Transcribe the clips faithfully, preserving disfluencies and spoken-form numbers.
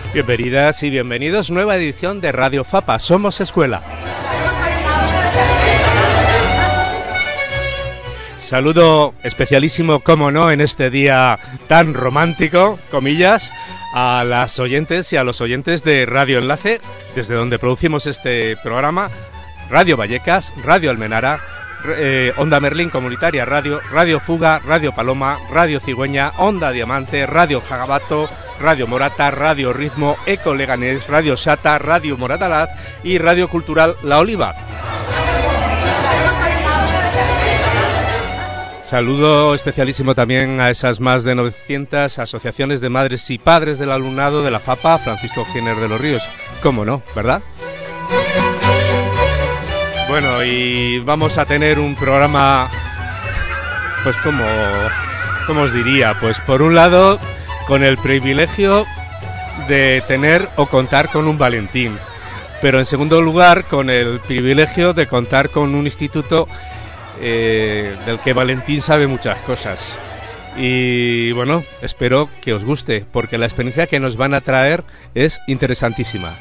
Bienvenidas y bienvenidos, nueva edición de Radio Fapa, Somos Escuela. Saludo especialísimo, como no, en este día tan romántico, comillas, a las oyentes y a los oyentes de Radio Enlace, desde donde producimos este programa, Radio Vallecas, Radio Almenara, eh, Onda Merlín Comunitaria Radio, Radio Fuga, Radio Paloma, Radio Cigüeña, Onda Diamante, Radio Jagabato, Radio Morata, Radio Ritmo, Eco Leganés, Radio Sata, Radio Moratalaz y Radio Cultural La Oliva. Saludo especialísimo también a esas más de novecientas asociaciones de madres y padres del alumnado de la Fapa Francisco Giner de los Ríos. ¿Cómo no, verdad? Bueno, y vamos a tener un programa, pues como, ¿cómo os diría? Pues por un lado, con el privilegio de tener o contar con un Valentín, pero en segundo lugar, con el privilegio de contar con un instituto eh, del que Valentín sabe muchas cosas. Y bueno, espero que os guste, porque la experiencia que nos van a traer es interesantísima.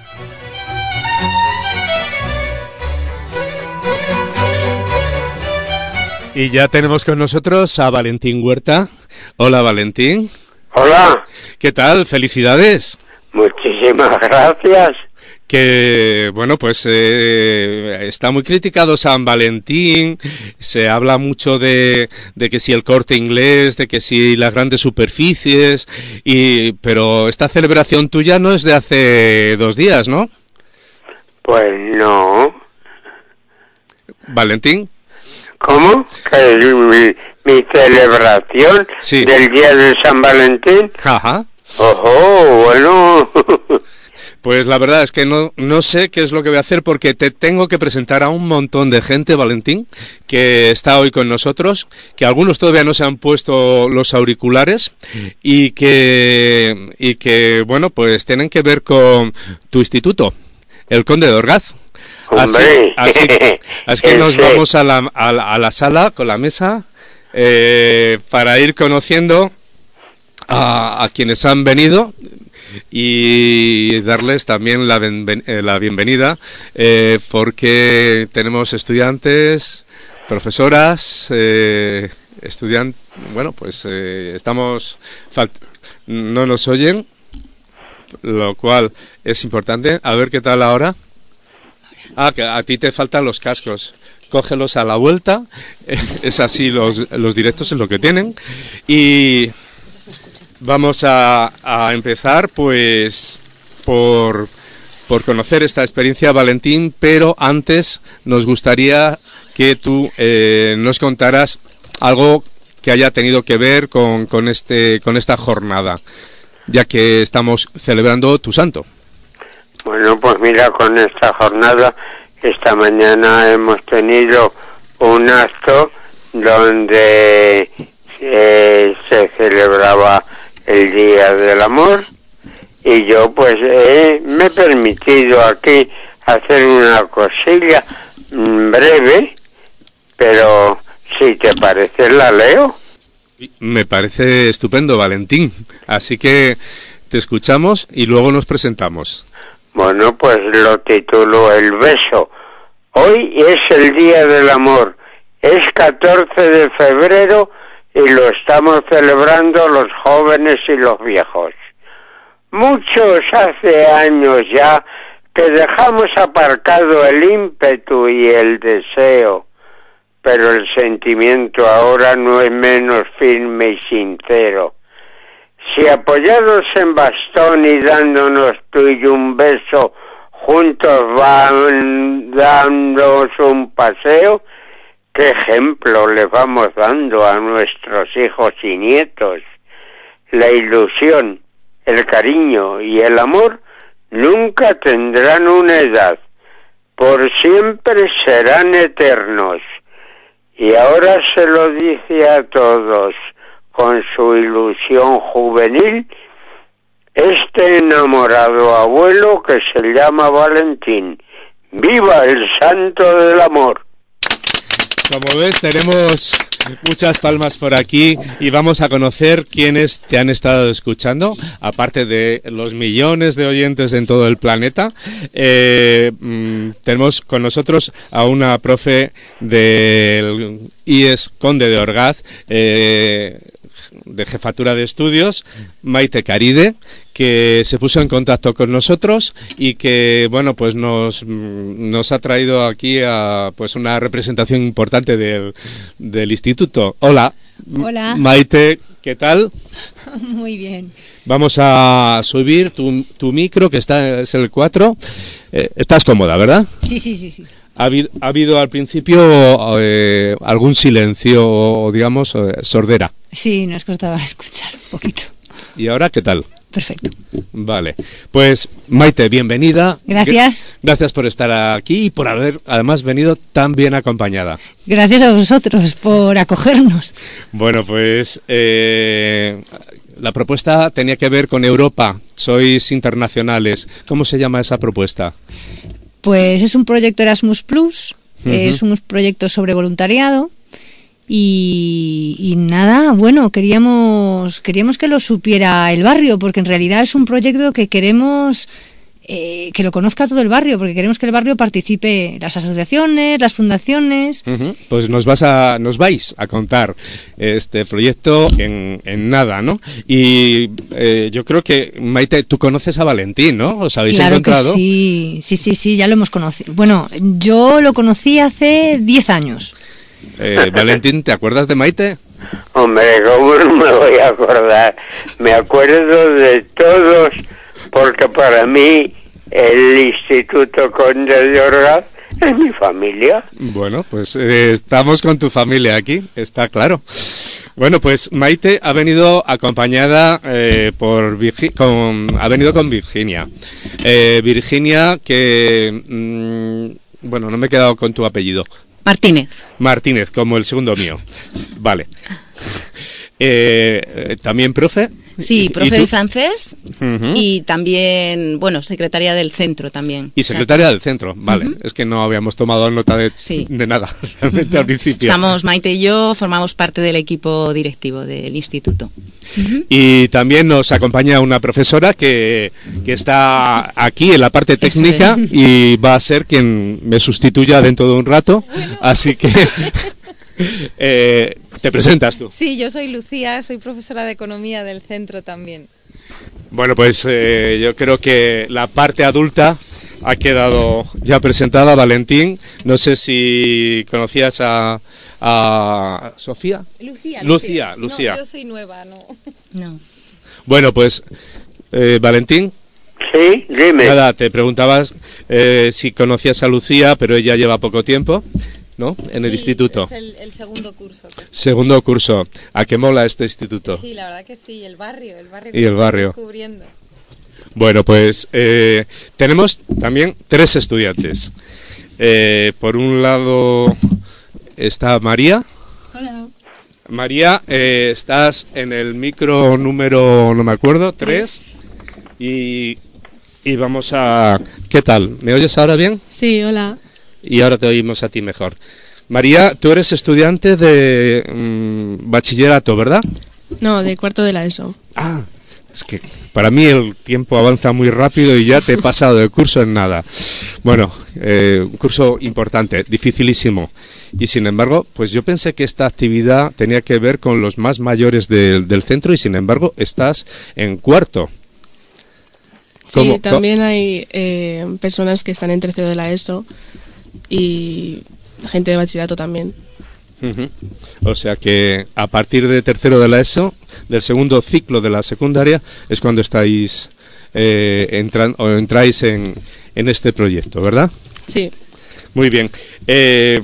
Y ya tenemos con nosotros a Valentín Huerta. Hola, Valentín. Hola. ¿Qué tal? Felicidades. Muchísimas gracias. Que, bueno, pues eh, está muy criticado San Valentín, se habla mucho de, de que si el Corte Inglés, de que si las grandes superficies, y pero esta celebración tuya no es de hace dos días, ¿no? Pues no. ¿Valentín? ¿Cómo? ¿Que mi, mi celebración sí. del día de San Valentín? Ajá. Ojo, bueno. Pues la verdad es que no, no sé qué es lo que voy a hacer, porque te tengo que presentar a un montón de gente, Valentín, que está hoy con nosotros, que algunos todavía no se han puesto los auriculares y que, y que bueno, pues tienen que ver con tu instituto, el Conde de Orgaz. Así, así, así que nos vamos a la, a la, a la sala con la mesa eh, para ir conociendo a, a quienes han venido y darles también la, benven, eh, la bienvenida eh, porque tenemos estudiantes, profesoras, eh, estudiantes, bueno, pues eh, estamos, no nos oyen, lo cual es importante. A ver qué tal ahora. Ah, que a ti te faltan los cascos. Cógelos a la vuelta. Es así, los, los directos es lo que tienen. Y vamos a, a empezar, pues, por, por conocer esta experiencia, Valentín. Pero antes nos gustaría que tú eh, nos contaras algo que haya tenido que ver con, con, este, con esta jornada, ya que estamos celebrando tu santo. Bueno, pues mira, con esta jornada, esta mañana hemos tenido un acto donde eh, se celebraba el Día del Amor y yo pues eh, me he permitido aquí hacer una cosilla breve, pero si te parece la leo. Me parece estupendo, Valentín, así que te escuchamos y luego nos presentamos. Bueno, pues lo titulo El beso. Hoy es el Día del Amor. Es catorce de febrero y lo estamos celebrando los jóvenes y los viejos. Muchos hace años ya que dejamos aparcado el ímpetu y el deseo, pero el sentimiento ahora no es menos firme y sincero. Si apoyados en bastón y dándonos tú y un beso, juntos van dándonos un paseo, ¿qué ejemplo le vamos dando a nuestros hijos y nietos? La ilusión, el cariño y el amor nunca tendrán una edad, por siempre serán eternos. Y ahora se lo dice a todos, con su ilusión juvenil, este enamorado abuelo que se llama Valentín. ¡Viva el santo del amor! Como ves, tenemos muchas palmas por aquí y vamos a conocer quiénes te han estado escuchando, aparte de los millones de oyentes en todo el planeta. Eh, mmm, tenemos con nosotros a una profe del I E S Conde de Orgaz, eh, de Jefatura de Estudios, Maite Caride, que se puso en contacto con nosotros y que, bueno, pues nos, nos ha traído aquí a pues una representación importante del, del instituto. Hola. Hola. Maite, ¿qué tal? Muy bien. Vamos a subir tu, tu micro, que está es el cuatro. Eh, estás cómoda, ¿verdad? Sí, sí, sí, sí. Ha habido, ha habido al principio eh, algún silencio o, digamos, eh, sordera. Sí, nos costaba escuchar un poquito. ¿Y ahora qué tal? Perfecto. Vale, pues Maite, bienvenida. Gracias. Gracias por estar aquí y por haber además venido tan bien acompañada. Gracias a vosotros por acogernos. Bueno, pues eh, la propuesta tenía que ver con Europa. Sois internacionales. ¿Cómo se llama esa propuesta? Pues es un proyecto Erasmus Plus, uh-huh. Es un proyecto sobre voluntariado. Y, y nada, bueno, queríamos queríamos que lo supiera el barrio, porque en realidad es un proyecto que queremos eh, que lo conozca todo el barrio, porque queremos que el barrio participe, las asociaciones, las fundaciones. Uh-huh. Pues nos vas a nos vais a contar este proyecto en, en nada, ¿no? Y eh, yo creo que, Maite, tú conoces a Valentín, ¿no? ¿Os habéis claro encontrado? Que sí, sí, sí, sí, ya lo hemos conocido. Bueno, yo lo conocí hace diez años. Eh, Valentín, ¿te acuerdas de Maite? Hombre, ¿cómo no me voy a acordar? Me acuerdo de todos, porque para mí el Instituto Conde de Orgaz es mi familia. Bueno, pues eh, estamos con tu familia aquí, está claro. Bueno, pues Maite ha venido acompañada eh, por Virgi- con, ha venido con Virginia. Eh, Virginia, que mmm, bueno, no me he quedado con tu apellido. Martínez. Martínez, como el segundo mío. Vale. Eh, ¿También profe? Sí, profe de francés uh-huh. Y también, bueno, secretaria del centro también. Y secretaria o sea, del centro, vale. Uh-huh. Es que no habíamos tomado nota de, sí. de nada, realmente uh-huh. al principio. Estamos, Maite y yo, formamos parte del equipo directivo del instituto. Uh-huh. Y también nos acompaña una profesora que, que está aquí en la parte técnica es. Y va a ser quien me sustituya dentro de un rato, bueno. Así que... eh, ¿te presentas tú? Sí, yo soy Lucía, soy profesora de economía del centro también. Bueno, pues eh, yo creo que la parte adulta ha quedado ya presentada. Valentín, no sé si conocías a, a Sofía. Lucía. Lucía, Lucía. No, yo soy nueva, no. No. Bueno, pues eh, Valentín. Sí, dime. Nada, te preguntabas eh, si conocías a Lucía, pero ella lleva poco tiempo, ¿no? En sí, el instituto. Es el, el segundo curso. Que segundo curso. ¿A qué mola este instituto? Sí, la verdad que sí, el barrio, el barrio. Que y el barrio. Descubriendo. Bueno, pues eh, tenemos también tres estudiantes. Eh, por un lado está María. Hola. María, eh, estás en el micro número, no me acuerdo, tres. Y, y vamos a... ¿Qué tal? ¿Me oyes ahora bien? Sí, hola. Y ahora te oímos a ti mejor. María, tú eres estudiante de mmm, bachillerato, ¿verdad? No, de cuarto de la ESO. Ah, es que para mí el tiempo avanza muy rápido y ya te he pasado de curso en nada. Bueno, eh, un curso importante, dificilísimo. Y sin embargo, pues yo pensé que esta actividad tenía que ver con los más mayores de, del centro y sin embargo estás en cuarto. Sí, también hay eh, personas que están en tercero de la ESO y gente de bachillerato también. Uh-huh. O sea que a partir de tercero de la ESO, del segundo ciclo de la secundaria, es cuando estáis eh, entran, o entráis en, en este proyecto, ¿verdad? Sí. Muy bien. Eh,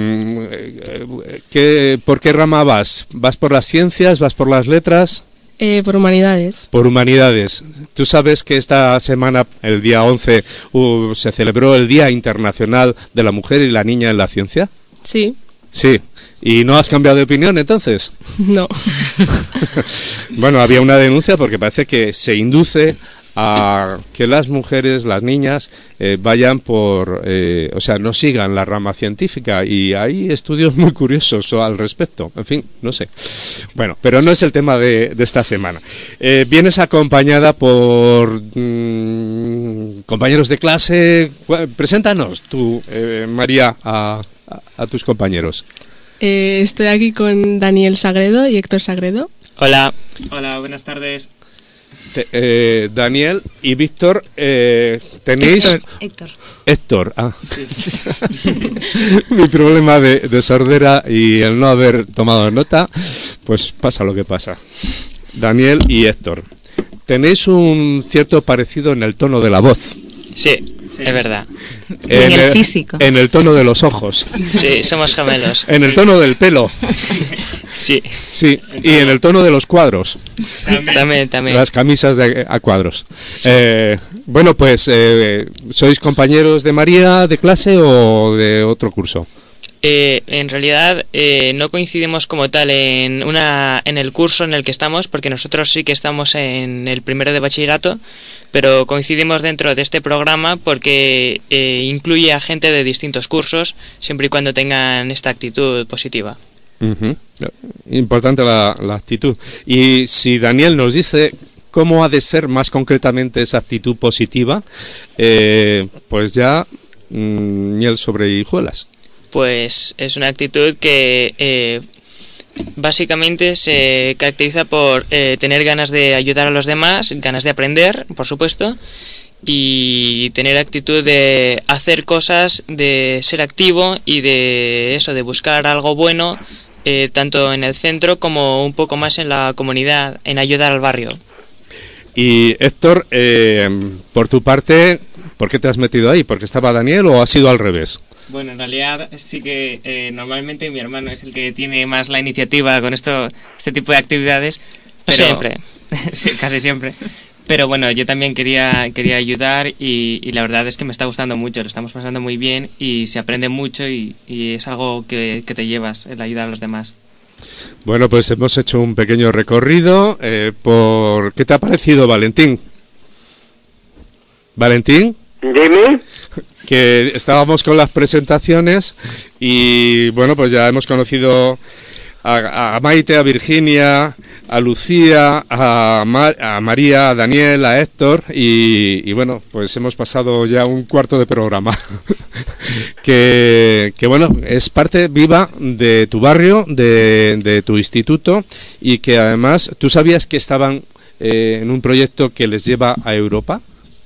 ¿qué, ¿Por qué rama vas? ¿Vas por las ciencias? ¿Vas por las letras? Eh, por humanidades. Por humanidades. ¿Tú sabes que esta semana, el día once, uh, se celebró el Día Internacional de la Mujer y la Niña en la Ciencia? Sí. Sí. ¿Y no has cambiado de opinión entonces? No. Bueno, había una denuncia porque parece que se induce a que las mujeres, las niñas, eh, vayan por, eh, o sea, no sigan la rama científica, y hay estudios muy curiosos al respecto. En fin, no sé. Bueno, pero no es el tema de, de esta semana. Eh, vienes acompañada por mmm, compañeros de clase. Preséntanos tú, eh, María, a, a, a tus compañeros. Eh, estoy aquí con Daniel Sagredo y Héctor Sagredo. Hola. Hola, buenas tardes. Te, eh, Daniel y Víctor, eh, tenéis... Héctor. Héctor. Héctor, ah. Sí. Mi problema de, de sordera y el no haber tomado nota, pues pasa lo que pasa. Daniel y Héctor, tenéis un cierto parecido en el tono de la voz. Sí, sí. Es verdad. En, en el físico. En el tono de los ojos. Sí, somos gemelos. En el tono del pelo. Sí. Sí, y en el tono de los cuadros. También, también. también. Las camisas de, a cuadros. Sí. Eh, bueno, pues, eh, ¿sois compañeros de María de clase o de otro curso? Eh, en realidad eh, no coincidimos como tal en una en el curso en el que estamos, porque nosotros sí que estamos en el primero de bachillerato, pero coincidimos dentro de este programa porque eh, incluye a gente de distintos cursos, siempre y cuando tengan esta actitud positiva. Uh-huh. Importante la, la actitud. Y si Daniel nos dice cómo ha de ser más concretamente esa actitud positiva, eh, pues ya mmm, miel sobre hijuelas. Pues es una actitud que eh, básicamente se caracteriza por eh, tener ganas de ayudar a los demás, ganas de aprender, por supuesto, y tener actitud de hacer cosas, de ser activo y de eso, de buscar algo bueno, eh, tanto en el centro como un poco más en la comunidad, en ayudar al barrio. Y Héctor, eh, por tu parte, ¿por qué te has metido ahí? ¿Porque estaba Daniel o ha sido al revés? Bueno, en realidad sí que eh, normalmente mi hermano es el que tiene más la iniciativa con esto, este tipo de actividades. Pero, siempre. Sí, casi siempre. Pero bueno, yo también quería quería ayudar y, y la verdad es que me está gustando mucho, lo estamos pasando muy bien y se aprende mucho y, y es algo que, que te llevas, el ayudar a los demás. Bueno, pues hemos hecho un pequeño recorrido eh, por... ¿Qué te ha parecido, Valentín? ¿Valentín? Dime. Que estábamos con las presentaciones y bueno, pues ya hemos conocido a, a Maite, a Virginia, a Lucía, a, Mar, a María, a Daniel, a Héctor y, y bueno, pues hemos pasado ya un cuarto de programa que, que bueno, es parte viva de tu barrio, de, de tu instituto y que además, ¿tú sabías que estaban eh, en un proyecto que les lleva a Europa?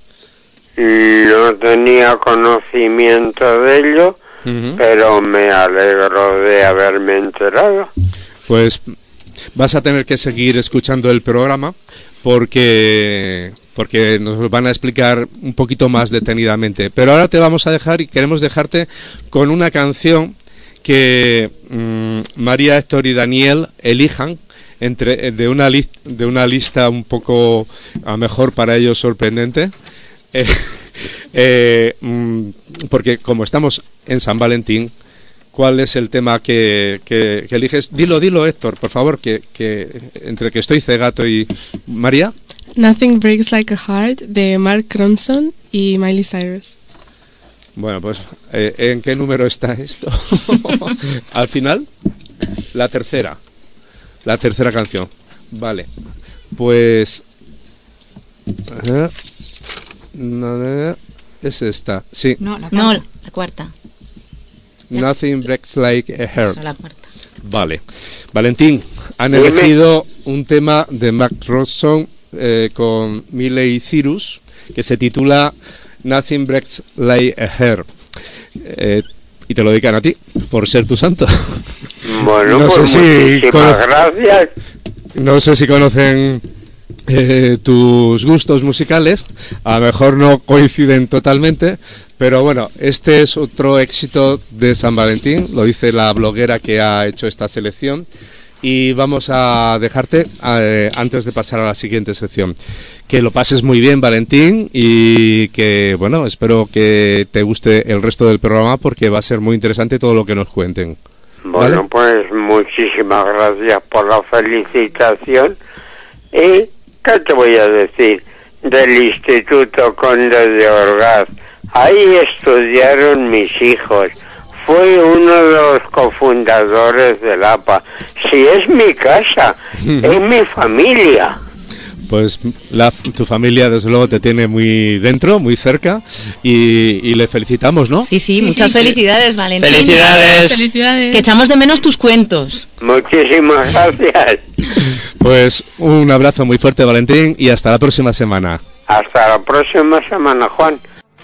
No tenía conocimiento de ello, uh-huh. pero me alegro de haberme enterado. Pues vas a tener que seguir escuchando el programa porque porque nos van a explicar un poquito más detenidamente. Pero ahora te vamos a dejar y queremos dejarte con una canción que mmm, María, Héctor y Daniel elijan entre de una lista de una lista un poco a lo mejor para ellos sorprendente. Eh, eh, porque como estamos en San Valentín, ¿cuál es el tema que, que, que eliges? Dilo, dilo, Héctor, por favor, que, que entre que estoy cegato y... ¿María? Nothing Breaks Like a Heart, de Mark Ronson y Miley Cyrus. Bueno, pues, eh, ¿en qué número está esto? Al final, la tercera. La tercera canción. Vale. Pues... Uh, No, es esta, sí. No, la, no, la cuarta. Nothing Breaks Like a Heart. Eso, la cuarta. Vale. Valentín, han elegido un tema de Mark Ronson eh, con Miley Cyrus que se titula Nothing Breaks Like a Heart. Eh, y te lo dedican a ti, por ser tu santo. Bueno, no pues sé si muchísimas gracias. No sé si conocen... Eh, tus gustos musicales, a lo mejor no coinciden totalmente, pero bueno, este es otro éxito de San Valentín, lo dice la bloguera que ha hecho esta selección y vamos a dejarte eh, antes de pasar a la siguiente sección. Que lo pases muy bien, Valentín, y que bueno, espero que te guste el resto del programa porque va a ser muy interesante todo lo que nos cuenten. Bueno, ¿vale? Pues muchísimas gracias por la felicitación y ¿qué te voy a decir? del Instituto Conde de Orgaz. Ahí estudiaron mis hijos. Fui uno de los cofundadores del A P A. Si es mi casa, es mi familia. Pues la, tu familia desde luego te tiene muy dentro, muy cerca y, y le felicitamos, ¿no? Sí, sí, Sí, muchas sí, felicidades, sí. Valentín. ¡Felicidades! Felicidades. Que echamos de menos tus cuentos. Muchísimas gracias. Pues un abrazo muy fuerte, Valentín, y hasta la próxima semana. Hasta la próxima semana, Juan.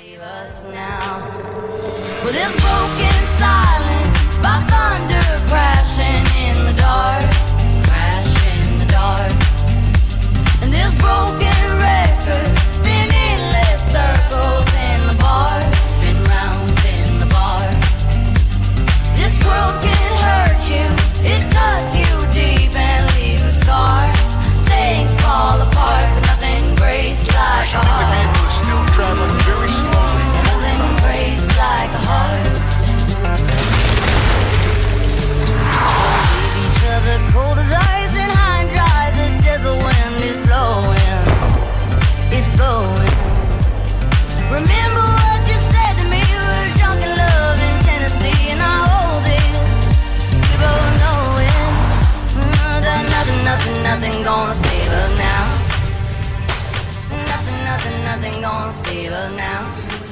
Nothing gonna save us now. Nothing, nothing, nothing gonna save us now.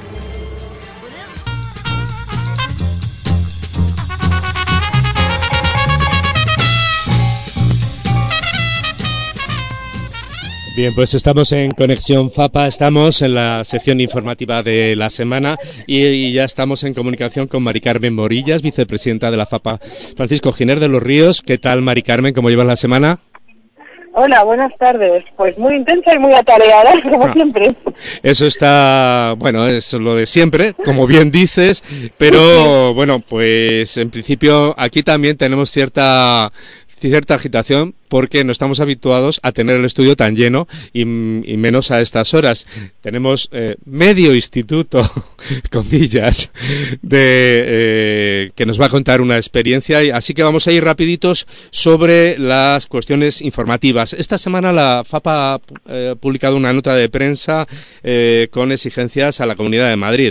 Bien, pues estamos en Conexión FAPA, estamos en la sección informativa de la semana y, y ya estamos en comunicación con Mari Carmen Morillas, vicepresidenta de la FAPA Francisco Giner de los Ríos. ¿Qué tal, Mari Carmen? ¿Cómo llevas la semana? Hola, buenas tardes. Pues muy intensa y muy atareada, como ah, siempre. Eso está, bueno, es lo de siempre, como bien dices, pero bueno, pues en principio aquí también tenemos cierta... cierta agitación porque no estamos habituados a tener el estudio tan lleno y, y menos a estas horas. Tenemos eh, medio instituto, comillas, de eh, que nos va a contar una experiencia, y así que vamos a ir rapiditos sobre las cuestiones informativas. Esta semana la FAPA ha eh, publicado una nota de prensa eh, con exigencias a la Comunidad de Madrid.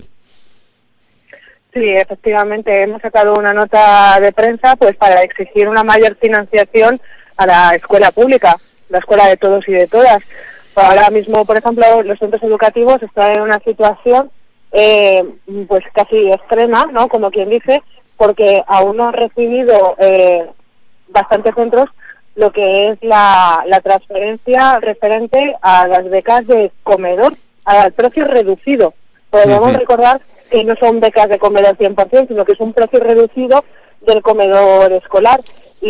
Sí, efectivamente, hemos sacado una nota de prensa pues para exigir una mayor financiación a la escuela pública, la escuela de todos y de todas. Ahora mismo, por ejemplo, los centros educativos están en una situación eh, pues casi extrema, ¿no? Como quien dice, porque aún no han recibido eh, bastantes centros lo que es la, la transferencia referente a las becas de comedor, al precio reducido. Podemos uh-huh. recordar que no son becas de comedor cien por ciento, sino que es un precio reducido del comedor escolar.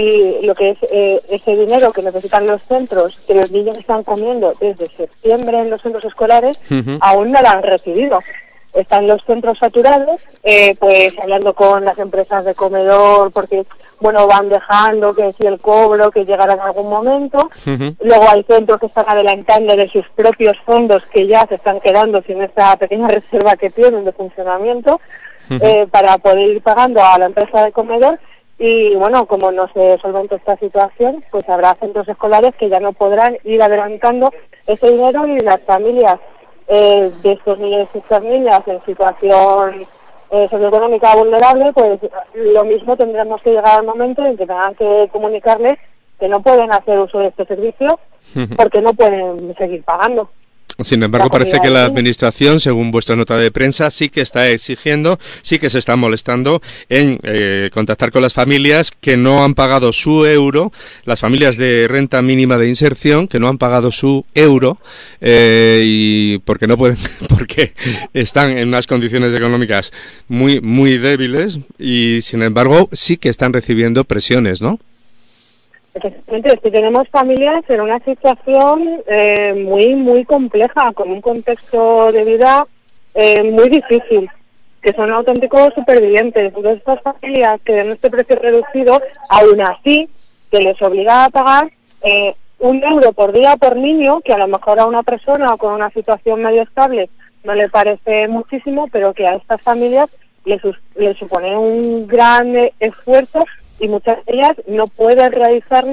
Y lo que es eh, ese dinero que necesitan los centros, que los niños están comiendo desde septiembre en los centros escolares, uh-huh. aún no lo han recibido. Están los centros saturados, eh, pues hablando con las empresas de comedor, porque, bueno, van dejando que si el cobro, que llegará en algún momento. Uh-huh. Luego hay centros que están adelantando de sus propios fondos, que ya se están quedando sin esa pequeña reserva que tienen de funcionamiento, uh-huh. eh, para poder ir pagando a la empresa de comedor. Y, bueno, como no se solventa esta situación, pues habrá centros escolares que ya no podrán ir adelantando ese dinero, y las familias Eh, de estos niños y estas niñas en situación eh, socioeconómica vulnerable, pues lo mismo tendremos que llegar al momento en que tengan que comunicarles que no pueden hacer uso de este servicio porque no pueden seguir pagando. Sin embargo, parece que la Administración, según vuestra nota de prensa, sí que está exigiendo, sí que se está molestando en eh, contactar con las familias que no han pagado su euro, las familias de renta mínima de inserción que no han pagado su euro, eh, y porque no pueden, porque están en unas condiciones económicas muy, muy débiles, y sin embargo sí que están recibiendo presiones, ¿no? Efectivamente, es que tenemos familias en una situación eh, muy, muy compleja, con un contexto de vida eh, muy difícil, que son auténticos supervivientes. Entonces, estas familias que den este precio reducido, aún así, que les obliga a pagar eh, un euro por día por niño, que a lo mejor a una persona con una situación medio estable no le parece muchísimo, pero que a estas familias les, les supone un gran esfuerzo, y muchas de ellas no pueden realizarlo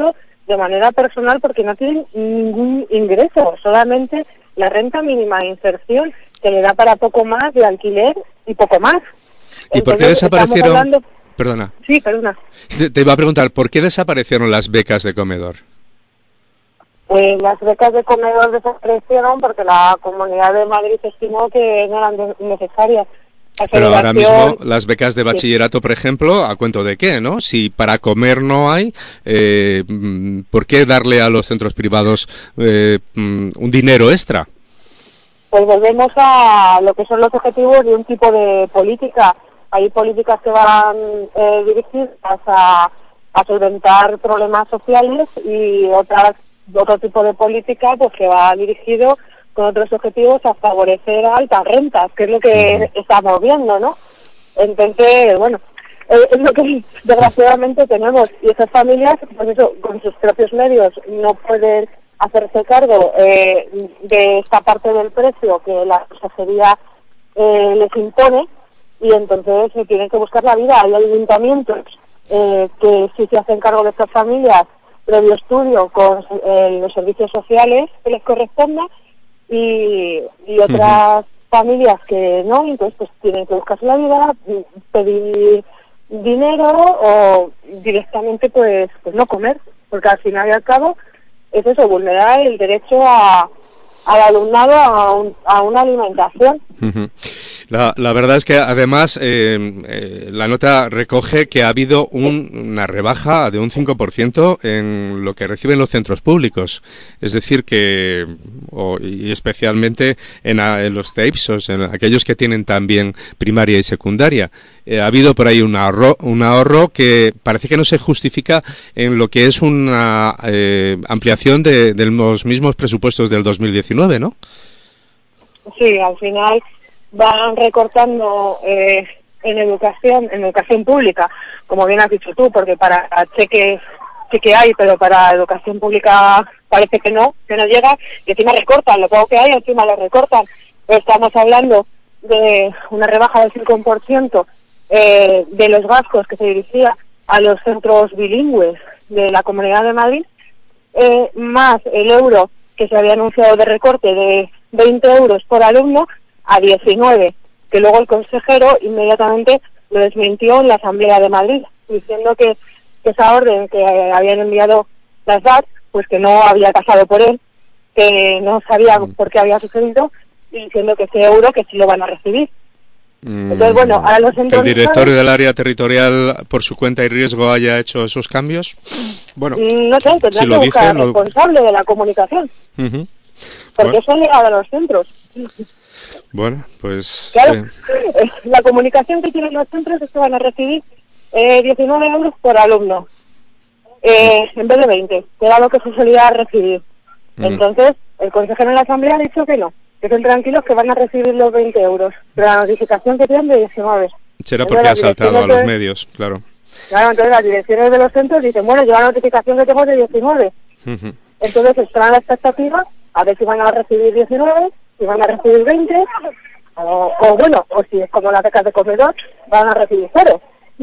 de manera personal porque no tienen ningún ingreso, solamente la renta mínima de inserción, que le da para poco más de alquiler y poco más. ¿Y por qué desaparecieron? Hablando... Perdona. Sí, perdona. Te, te iba a preguntar, ¿por qué desaparecieron las becas de comedor? Pues las becas de comedor desaparecieron porque la Comunidad de Madrid estimó que no eran necesarias. La Pero ahora federación... mismo las becas de bachillerato, por ejemplo, ¿a cuento de qué, no? Si para comer no hay, eh, ¿por qué darle a los centros privados eh, un dinero extra? Pues volvemos a lo que son los objetivos de un tipo de política. Hay políticas que van eh, dirigidas a, a solventar problemas sociales y otras otro tipo de política pues que va dirigido con otros objetivos a favorecer a altas rentas, que es lo que uh-huh. estamos viendo, ¿no? Entonces, bueno, es lo que desgraciadamente tenemos, y esas familias, pues eso, con sus propios medios no pueden hacerse cargo eh, de esta parte del precio que la consejería eh, les impone, y entonces se tienen que buscar la vida. Hay ayuntamientos eh, que sí se hacen cargo de estas familias previo estudio con eh, los servicios sociales que les corresponda, y, y otras uh-huh. familias que no, entonces pues tienen que buscarse la vida, pedir dinero o directamente pues pues no comer, porque al final y al cabo es eso, vulnerar el derecho a al alumnado a, un, a una alimentación. Uh-huh. La, la verdad es que además eh, eh, la nota recoge que ha habido un, una rebaja de un cinco por ciento en lo que reciben los centros públicos. Es decir que, o, y especialmente en, a, en los C E I P S Os, en aquellos que tienen también primaria y secundaria. Eh, ha habido por ahí un ahorro, un ahorro que parece que no se justifica en lo que es una eh, ampliación de, de los mismos presupuestos del dos mil diecinueve, ¿no? Sí, al final van recortando eh, en educación, en educación pública, como bien has dicho tú, porque para cheque cheque hay, pero para educación pública parece que no, que no llega, y encima recortan, lo poco que hay, encima lo recortan. Pero estamos hablando de una rebaja del cinco por ciento eh, de los gastos que se dirigía a los centros bilingües de la Comunidad de Madrid, eh, más el euro que se había anunciado de recorte de veinte euros por alumno a diecinueve, que luego el consejero inmediatamente lo desmintió en la Asamblea de Madrid, diciendo que, que esa orden que habían enviado las D A T, pues que no había pasado por él, que no sabía por qué había sucedido, y diciendo que ese euro que sí lo van a recibir. Entonces, bueno, ahora los ¿Que el directorio del área territorial por su cuenta y riesgo haya hecho esos cambios? Bueno, no sé, tendrá si que lo buscar dice, al lo... responsable de la comunicación. Uh-huh. Porque Bueno. eso ha llegado a los centros. Bueno, pues... Claro, eh, la comunicación que tienen los centros es que van a recibir eh, diecinueve euros por alumno, eh, en vez de veinte, que era lo que se solía recibir. Mm. Entonces, el consejero en la Asamblea ha dicho que no, que estén tranquilos, que van a recibir los veinte euros, pero la notificación que tienen de diecinueve. será Entonces, porque ha las saltado a direcciones los de- medios, claro. Claro, entonces las direcciones de los centros dicen, bueno, yo la notificación que tengo es de diecinueve. Ujú. Entonces están a la expectativa a ver si van a recibir diecinueve, si van a recibir veinte, o, o bueno, o si es como las becas de comedor, van a recibir cero.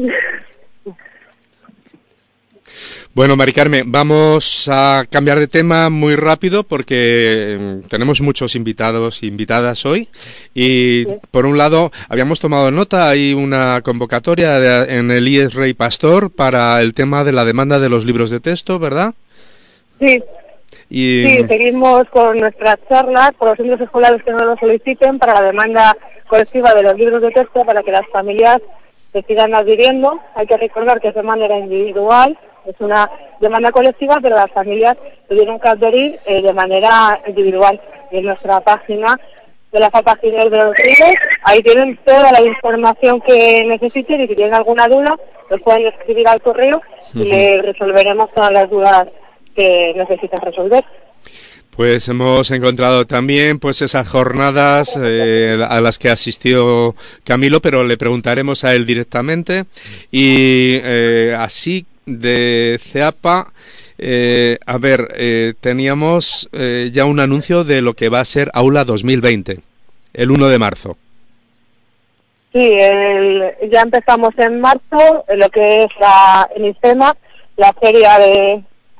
Bueno, Mari Carmen, vamos a cambiar de tema muy rápido porque mm, tenemos muchos invitados e invitadas hoy. Y Sí. por un lado, habíamos tomado nota, hay una convocatoria de- en el I E S Rey Pastor para el tema de la demanda de los libros de texto, ¿verdad? Sí, Y sí, seguimos con nuestras charlas por los centros escolares que no lo soliciten para la demanda colectiva de los libros de texto para que las familias se sigan adhiriendo. Hay que recordar que es de manera individual, es una demanda colectiva, pero las familias tuvieron que adherir eh, de manera individual. Y en nuestra página de la página de los libros, ahí tienen toda la información que necesiten, y si tienen alguna duda, los pueden escribir al correo y Ujú. les resolveremos todas las dudas que necesitan resolver. pues hemos encontrado también pues esas jornadas eh, a las que asistió Camilo, pero le preguntaremos a él directamente. Y eh, así de CEAPA, eh, a ver, eh, teníamos eh, ya un anuncio de lo que va a ser Aula dos mil veinte, el uno de marzo. Sí, el- ya empezamos en marzo en lo que es la, en IFEMA, la feria de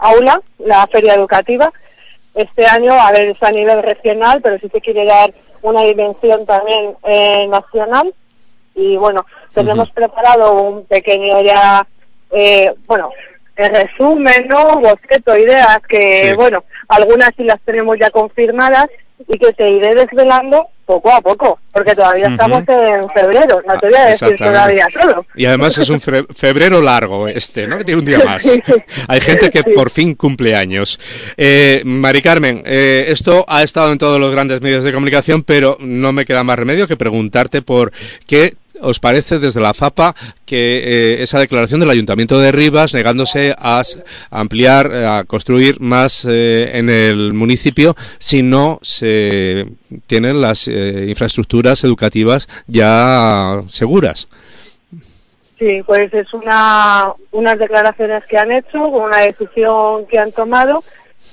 aula, la feria educativa. Este año, a ver, es a nivel regional, pero sí se quiere dar una dimensión también eh, nacional. Y bueno, tenemos uh-huh. preparado un pequeño ya, eh, bueno, el resumen, ¿no? Boceto, ideas que, sí. bueno, algunas sí las tenemos ya confirmadas y que te iré desvelando poco a poco, porque todavía uh-huh. estamos en febrero, no te voy a decir todavía todo. Y además es un febrero largo este, ¿no? Que tiene un día más. Sí. Hay gente que sí. por fin cumple años. Eh, Mari Carmen, eh, esto ha estado en todos los grandes medios de comunicación, pero no me queda más remedio que preguntarte por qué ¿os parece desde la FAPA que eh, esa declaración del Ayuntamiento de Rivas negándose a ampliar, a construir más eh, en el municipio si no se tienen las eh, infraestructuras educativas ya seguras? Sí, pues es una unas declaraciones que han hecho, una decisión que han tomado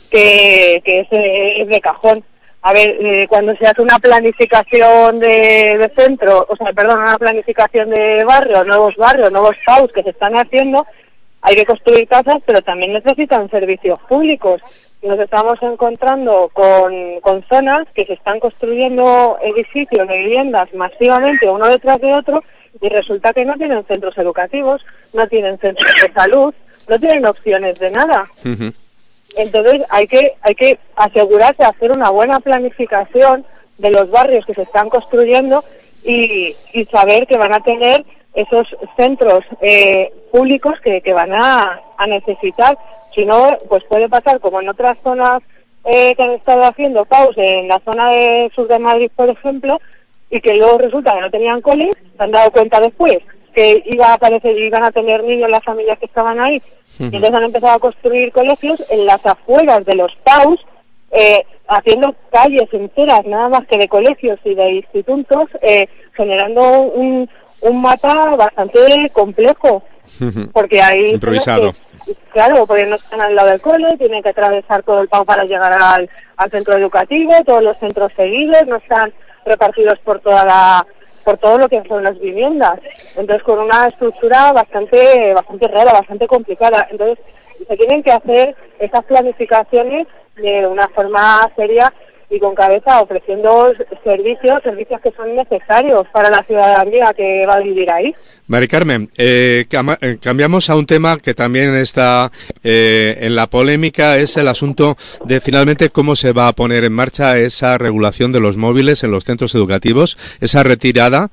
que, que es, es de cajón. A ver, eh, cuando se hace una planificación de, de centro, o sea, perdón, una planificación de barrio, nuevos barrios, nuevos P A Us que se están haciendo, hay que construir casas, pero también necesitan servicios públicos. Y nos estamos encontrando con, con zonas que se están construyendo edificios de viviendas masivamente, uno detrás de otro, y resulta que no tienen centros educativos, no tienen centros de salud, no tienen opciones de nada. Uh-huh. Entonces hay que hay que asegurarse de hacer una buena planificación de los barrios que se están construyendo y, y saber que van a tener esos centros eh, públicos que, que van a, a necesitar. Si no, pues puede pasar como en otras zonas eh, que han estado haciendo P A Us, en la zona de sur de Madrid, por ejemplo, y que luego resulta que no tenían coles, se han dado cuenta después que iba a aparecer, iban a tener niños en las familias que estaban ahí, uh-huh. y entonces han empezado a construir colegios en las afueras de los P A Us, eh, haciendo calles enteras, nada más que de colegios y de institutos, eh, generando un, un mapa bastante complejo, uh-huh. porque ahí... Improvisado. Que, claro, porque no están al lado del cole, tienen que atravesar todo el P A U para llegar al, al centro educativo, todos los centros seguidos, no están repartidos por toda la... por todo lo que son las viviendas, entonces con una estructura bastante bastante rara, bastante complicada. Entonces se tienen que hacer esas planificaciones de una forma seria y con cabeza, ofreciendo servicios, servicios que son necesarios para la ciudadanía que va a vivir ahí. Mari Carmen, eh, cam- cambiamos a un tema que también está eh, en la polémica, es el asunto de finalmente cómo se va a poner en marcha esa regulación de los móviles en los centros educativos, esa retirada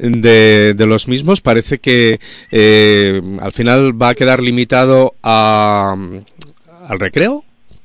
de, de los mismos. Parece que eh, al final va a quedar limitado a, al recreo.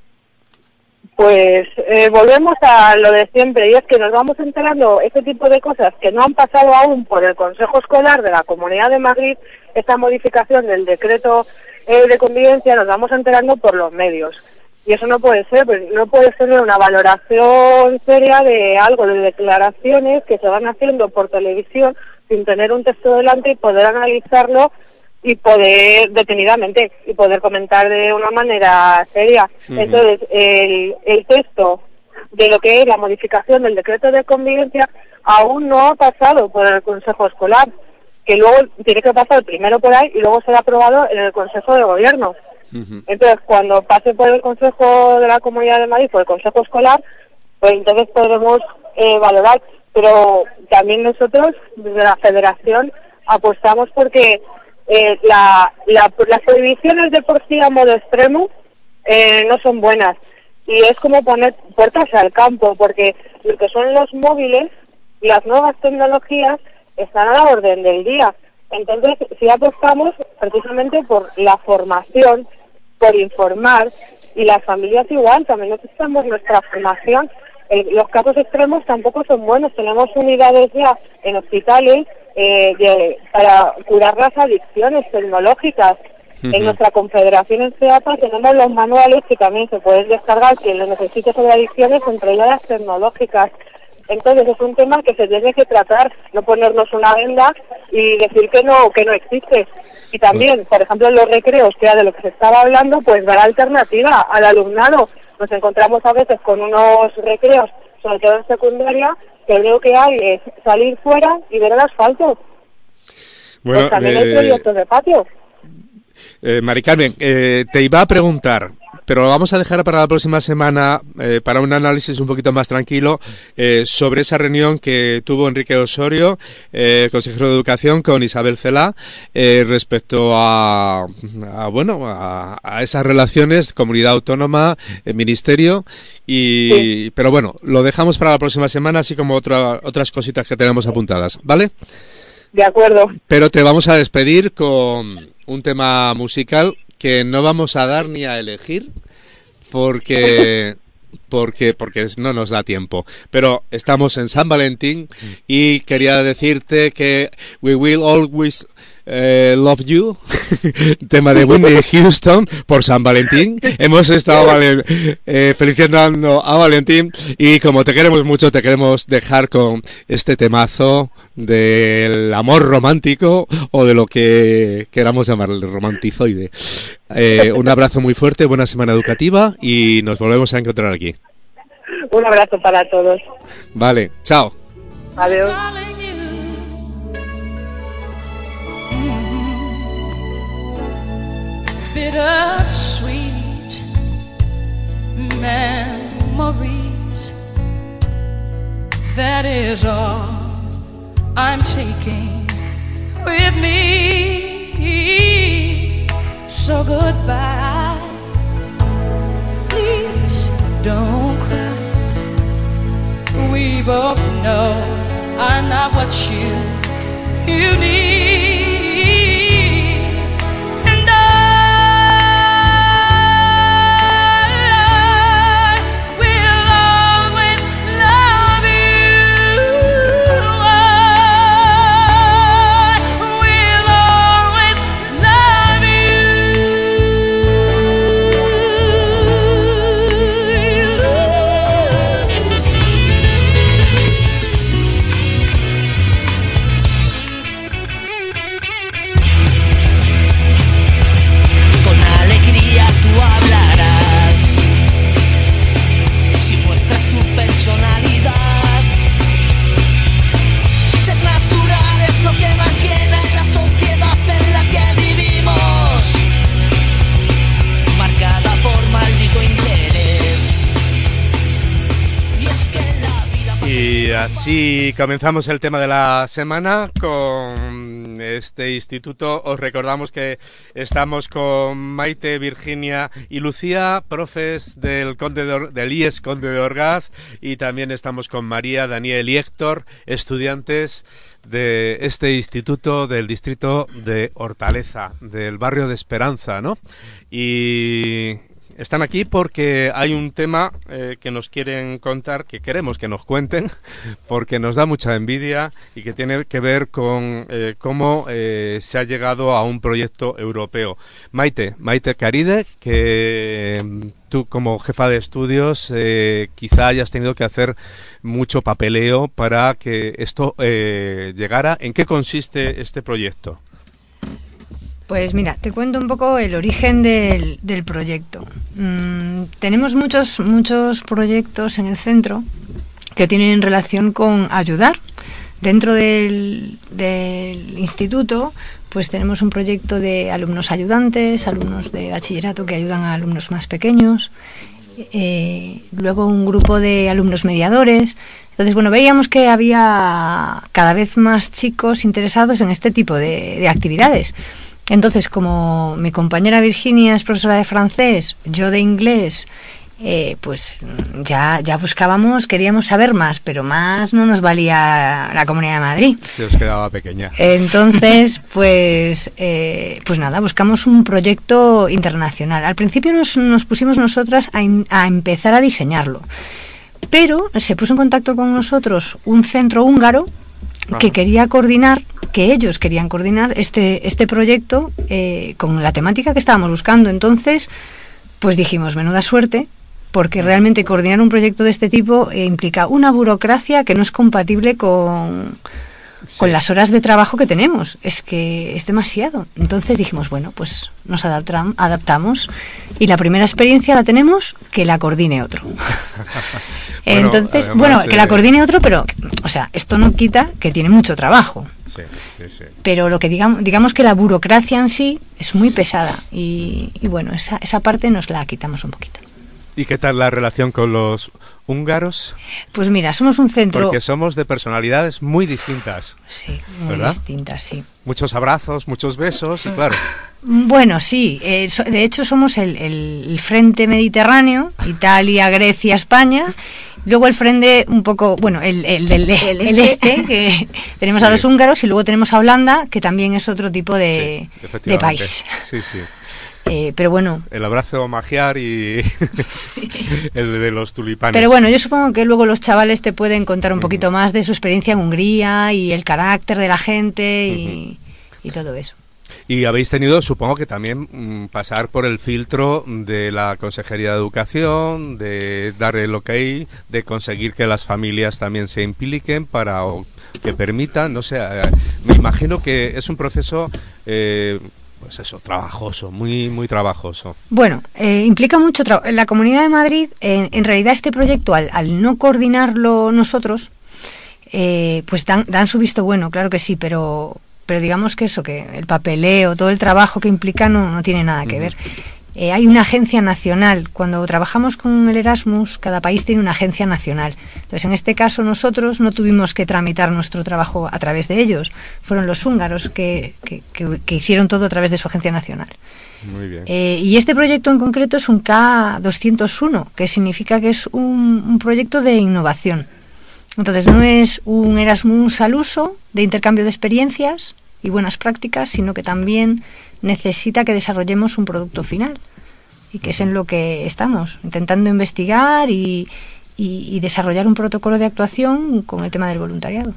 Pues eh, volvemos a lo de siempre, y es que nos vamos enterando este tipo de cosas que no han pasado aún por el Consejo Escolar de la Comunidad de Madrid, esta modificación del decreto eh, de convivencia, nos vamos enterando por los medios. Y eso no puede ser, pues no puedes tener una valoración seria de algo, de declaraciones que se van haciendo por televisión sin tener un texto delante y poder analizarlo y poder detenidamente y poder comentar de una manera seria. Uh-huh. Entonces, el, el texto de lo que es la modificación del decreto de convivencia aún no ha pasado por el Consejo Escolar, que luego tiene que pasar primero por ahí y luego será aprobado en el Consejo de Gobierno. Uh-huh. Entonces, cuando pase por el Consejo de la Comunidad de Madrid, por el Consejo Escolar, pues entonces podremos eh, valorar. Pero también nosotros, desde la Federación, apostamos porque Eh, la, la, las prohibiciones de por sí a modo extremo eh, no son buenas, y es como poner puertas al campo, porque lo que son los móviles, las nuevas tecnologías están a la orden del día. Entonces, si apostamos precisamente por la formación, por informar, y las familias igual, también necesitamos nuestra formación. Eh, los casos extremos tampoco son buenos. Tenemos unidades ya en hospitales eh, de, para curar las adicciones tecnológicas. Uh-huh. En nuestra confederación en CEAPA tenemos los manuales que también se pueden descargar, que lo necesite sobre adicciones, entre ellas las tecnológicas. Entonces es un tema que se tiene que tratar, no ponernos una venda y decir que no que no existe. Y también, por ejemplo, en los recreos, que era de lo que se estaba hablando, pues dar alternativa al alumnado. Nos encontramos a veces con unos recreos, sobre todo en secundaria, que lo que hay es salir fuera y ver el asfalto. Bueno, pues también eh, hay proyectos de patio. Eh, Mari Carmen, eh, te iba a preguntar, pero lo vamos a dejar para la próxima semana, eh, para un análisis un poquito más tranquilo, eh, sobre esa reunión que tuvo Enrique Osorio, eh, consejero de Educación, con Isabel Cela, eh, respecto a, a bueno, a, a esas relaciones, comunidad autónoma, eh, ministerio, y sí. Pero bueno, lo dejamos para la próxima semana, así como otra, otras cositas que tenemos apuntadas, ¿vale? De acuerdo. Pero te vamos a despedir con un tema musical que no vamos a dar ni a elegir porque porque porque no nos da tiempo. Pero estamos en San Valentín y quería decirte que We Will Always eh, Love You, tema de Whitney Houston por San Valentín. Hemos estado vale, eh, felicitando a Valentín y como te queremos mucho, te queremos dejar con este temazo del amor romántico o de lo que queramos llamarle, el romantizoide. Eh, un abrazo muy fuerte, buena semana educativa y nos volvemos a encontrar aquí. Un abrazo para todos. Vale, chao. Adiós. Bittersweet memories, that is all I'm taking with me. So goodbye, please don't cry. We both know I'm not what you you need. Así comenzamos el tema de la semana con este instituto. Os recordamos que estamos con Maite, Virginia y Lucía, profes del, Conde de Or- del I E S Conde de Orgaz, y también estamos con María, Daniel y Héctor, estudiantes de este instituto del distrito de Hortaleza, del barrio de Esperanza, ¿no? Y están aquí porque hay un tema eh, que nos quieren contar, que queremos que nos cuenten, porque nos da mucha envidia y que tiene que ver con eh, cómo eh, se ha llegado a un proyecto europeo. Maite, Maite Caride, que tú como jefa de estudios eh, quizá hayas tenido que hacer mucho papeleo para que esto eh, llegara. ¿En qué consiste este proyecto? Pues mira, te cuento un poco el origen del, del proyecto. Mm, tenemos muchos, muchos proyectos en el centro que tienen relación con ayudar. Dentro del, del instituto, pues tenemos un proyecto de alumnos ayudantes, alumnos de bachillerato que ayudan a alumnos más pequeños, eh, luego un grupo de alumnos mediadores. Entonces, bueno, veíamos que había cada vez más chicos interesados en este tipo de, de actividades. Entonces, como mi compañera Virginia es profesora de francés, yo de inglés, eh, pues ya, ya buscábamos, queríamos saber más, pero más no nos valía la Comunidad de Madrid. Se os quedaba pequeña. Entonces, pues, eh, pues nada, buscamos un proyecto internacional. Al principio nos, nos pusimos nosotras a, in, a empezar a diseñarlo, pero se puso en contacto con nosotros un centro húngaro que quería coordinar, que ellos querían coordinar este este proyecto eh, con la temática que estábamos buscando. Entonces, pues dijimos, menuda suerte, porque realmente coordinar un proyecto de este tipo eh, implica una burocracia que no es compatible con, sí. con las horas de trabajo que tenemos. Es que es demasiado. Entonces dijimos, bueno, pues nos adaptam- adaptamos y la primera experiencia la tenemos, que la coordine otro. Bueno, Entonces, además, bueno, que la coordine otro, pero o sea, esto no quita que tiene mucho trabajo. Sí, sí, sí. Pero lo que digamos, digamos que la burocracia en sí es muy pesada y, y bueno, esa, esa parte nos la quitamos un poquito. ¿Y qué tal la relación con los húngaros? Pues mira, somos un centro... Porque somos de personalidades muy distintas. Sí, muy ¿verdad? distintas, sí. Muchos abrazos, muchos besos, y claro. Bueno, sí, eh, so, de hecho somos el, el, el frente mediterráneo, Italia, Grecia, España. Luego el frente un poco, bueno, el, el del el, el este, este que tenemos sí. a los húngaros, y luego tenemos a Holanda, que también es otro tipo de, sí, de país. Sí, sí. Eh, pero bueno. El abrazo magiar y el de los tulipanes. Pero bueno, yo supongo que luego los chavales te pueden contar un uh-huh. poquito más de su experiencia en Hungría y el carácter de la gente y, uh-huh. y todo eso. Y habéis tenido, supongo que también, mmm, pasar por el filtro de la Consejería de Educación, de dar el ok, de conseguir que las familias también se impliquen para o, que permitan, no sé, eh, me imagino que es un proceso... Eh, Pues eso, trabajoso, muy muy trabajoso. Bueno, eh, implica mucho trabajo. En la Comunidad de Madrid, eh, en realidad este proyecto, al, al no coordinarlo nosotros, eh, pues dan, dan su visto bueno, claro que sí, pero pero digamos que eso, que el papeleo, todo el trabajo que implica no, no tiene nada que uh-huh. ver. Eh, hay una agencia nacional. Cuando trabajamos con el Erasmus, cada país tiene una agencia nacional. Entonces, en este caso, nosotros no tuvimos que tramitar nuestro trabajo a través de ellos. Fueron los húngaros que, que, que, que hicieron todo a través de su agencia nacional. Muy bien. Eh, y este proyecto en concreto es un K doscientos uno, que significa que es un, un proyecto de innovación. Entonces, no es un Erasmus al uso de intercambio de experiencias y buenas prácticas, sino que también necesita que desarrollemos un producto final, y que es en lo que estamos, intentando investigar y, y, y desarrollar un protocolo de actuación con el tema del voluntariado.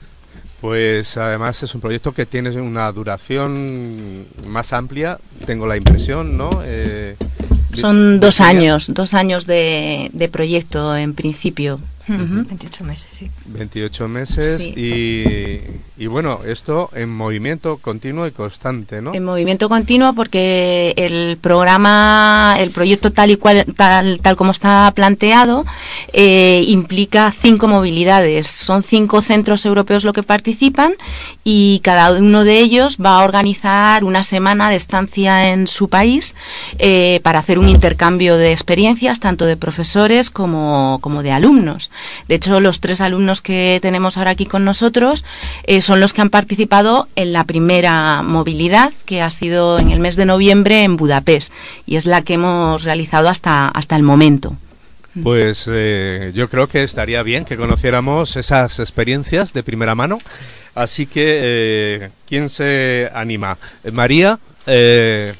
Pues además es un proyecto que tiene una duración más amplia, tengo la impresión, ¿no? Eh, Son dos años, dos años de, de proyecto en principio. Uh-huh. veintiocho meses, sí. veintiocho meses sí. y, y bueno, esto en movimiento continuo y constante, ¿no? En movimiento continuo porque el programa, el proyecto tal y cual, tal, tal como está planteado, eh, implica cinco movilidades. Son cinco centros europeos los que participan y cada uno de ellos va a organizar una semana de estancia en su país eh, para hacer un intercambio de experiencias, tanto de profesores como, como de alumnos. De hecho, los tres alumnos que tenemos ahora aquí con nosotros eh, son los que han participado en la primera movilidad, que ha sido en el mes de noviembre en Budapest, y es la que hemos realizado hasta, hasta el momento. Pues eh, yo creo que estaría bien que conociéramos esas experiencias de primera mano. Así que, eh, ¿quién se anima? Eh, María, eh,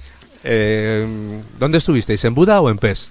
eh, ¿dónde estuvisteis? ¿En Buda o en Pest?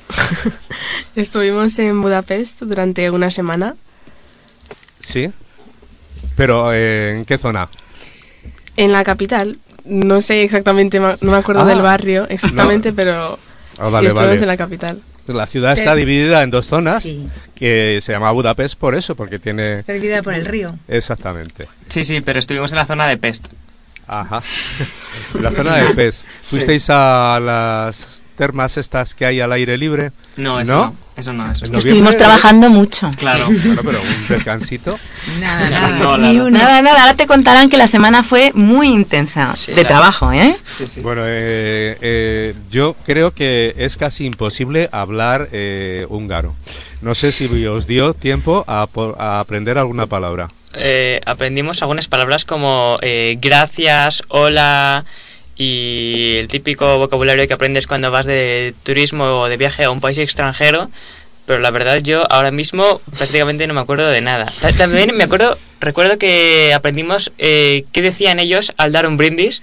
Estuvimos en Budapest durante una semana. Sí, pero eh, ¿en qué zona? En la capital. No sé exactamente, no me acuerdo ah, del barrio exactamente, no. pero ah, vale, sí estuvimos vale. en la capital. La ciudad está dividida en dos zonas, sí. que se llama Budapest por eso, porque tiene... Está dividida por el río. Exactamente. Sí, sí, pero estuvimos en la zona de Pest. Ajá, la zona de Pest. ¿Fuisteis sí. a las termas estas que hay al aire libre? No, eso no, no eso no. Eso no. Estuvimos trabajando mucho. Claro. Bueno, pero un descansito. Nada, nada, no, nada, nada. nada, nada. Ahora te contarán que la semana fue muy intensa sí, de claro. trabajo, ¿eh? Sí, sí. Bueno, eh, eh, yo creo que es casi imposible hablar eh, húngaro. No sé si os dio tiempo a, a aprender alguna palabra. Eh, aprendimos algunas palabras como eh, gracias, hola... y el típico vocabulario que aprendes cuando vas de turismo o de viaje a un país extranjero, pero la verdad yo ahora mismo prácticamente no me acuerdo de nada. También me acuerdo, recuerdo que aprendimos eh, qué decían ellos al dar un brindis,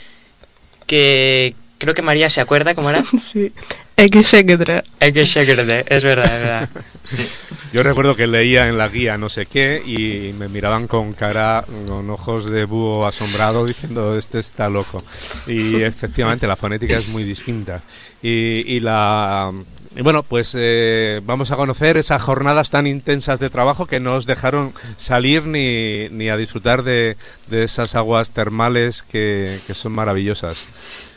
que creo que María se acuerda cómo era. Sí, hay que shakerdre. Hay que shakerdre, es verdad, es verdad. Sí. Yo recuerdo que leía en la guía no sé qué y me miraban con cara, con ojos de búho asombrado diciendo este está loco. Y efectivamente la fonética es muy distinta. Y, y la... Y bueno, pues eh, vamos a conocer esas jornadas tan intensas de trabajo que no os dejaron salir ni, ni a disfrutar de, de esas aguas termales que, que son maravillosas.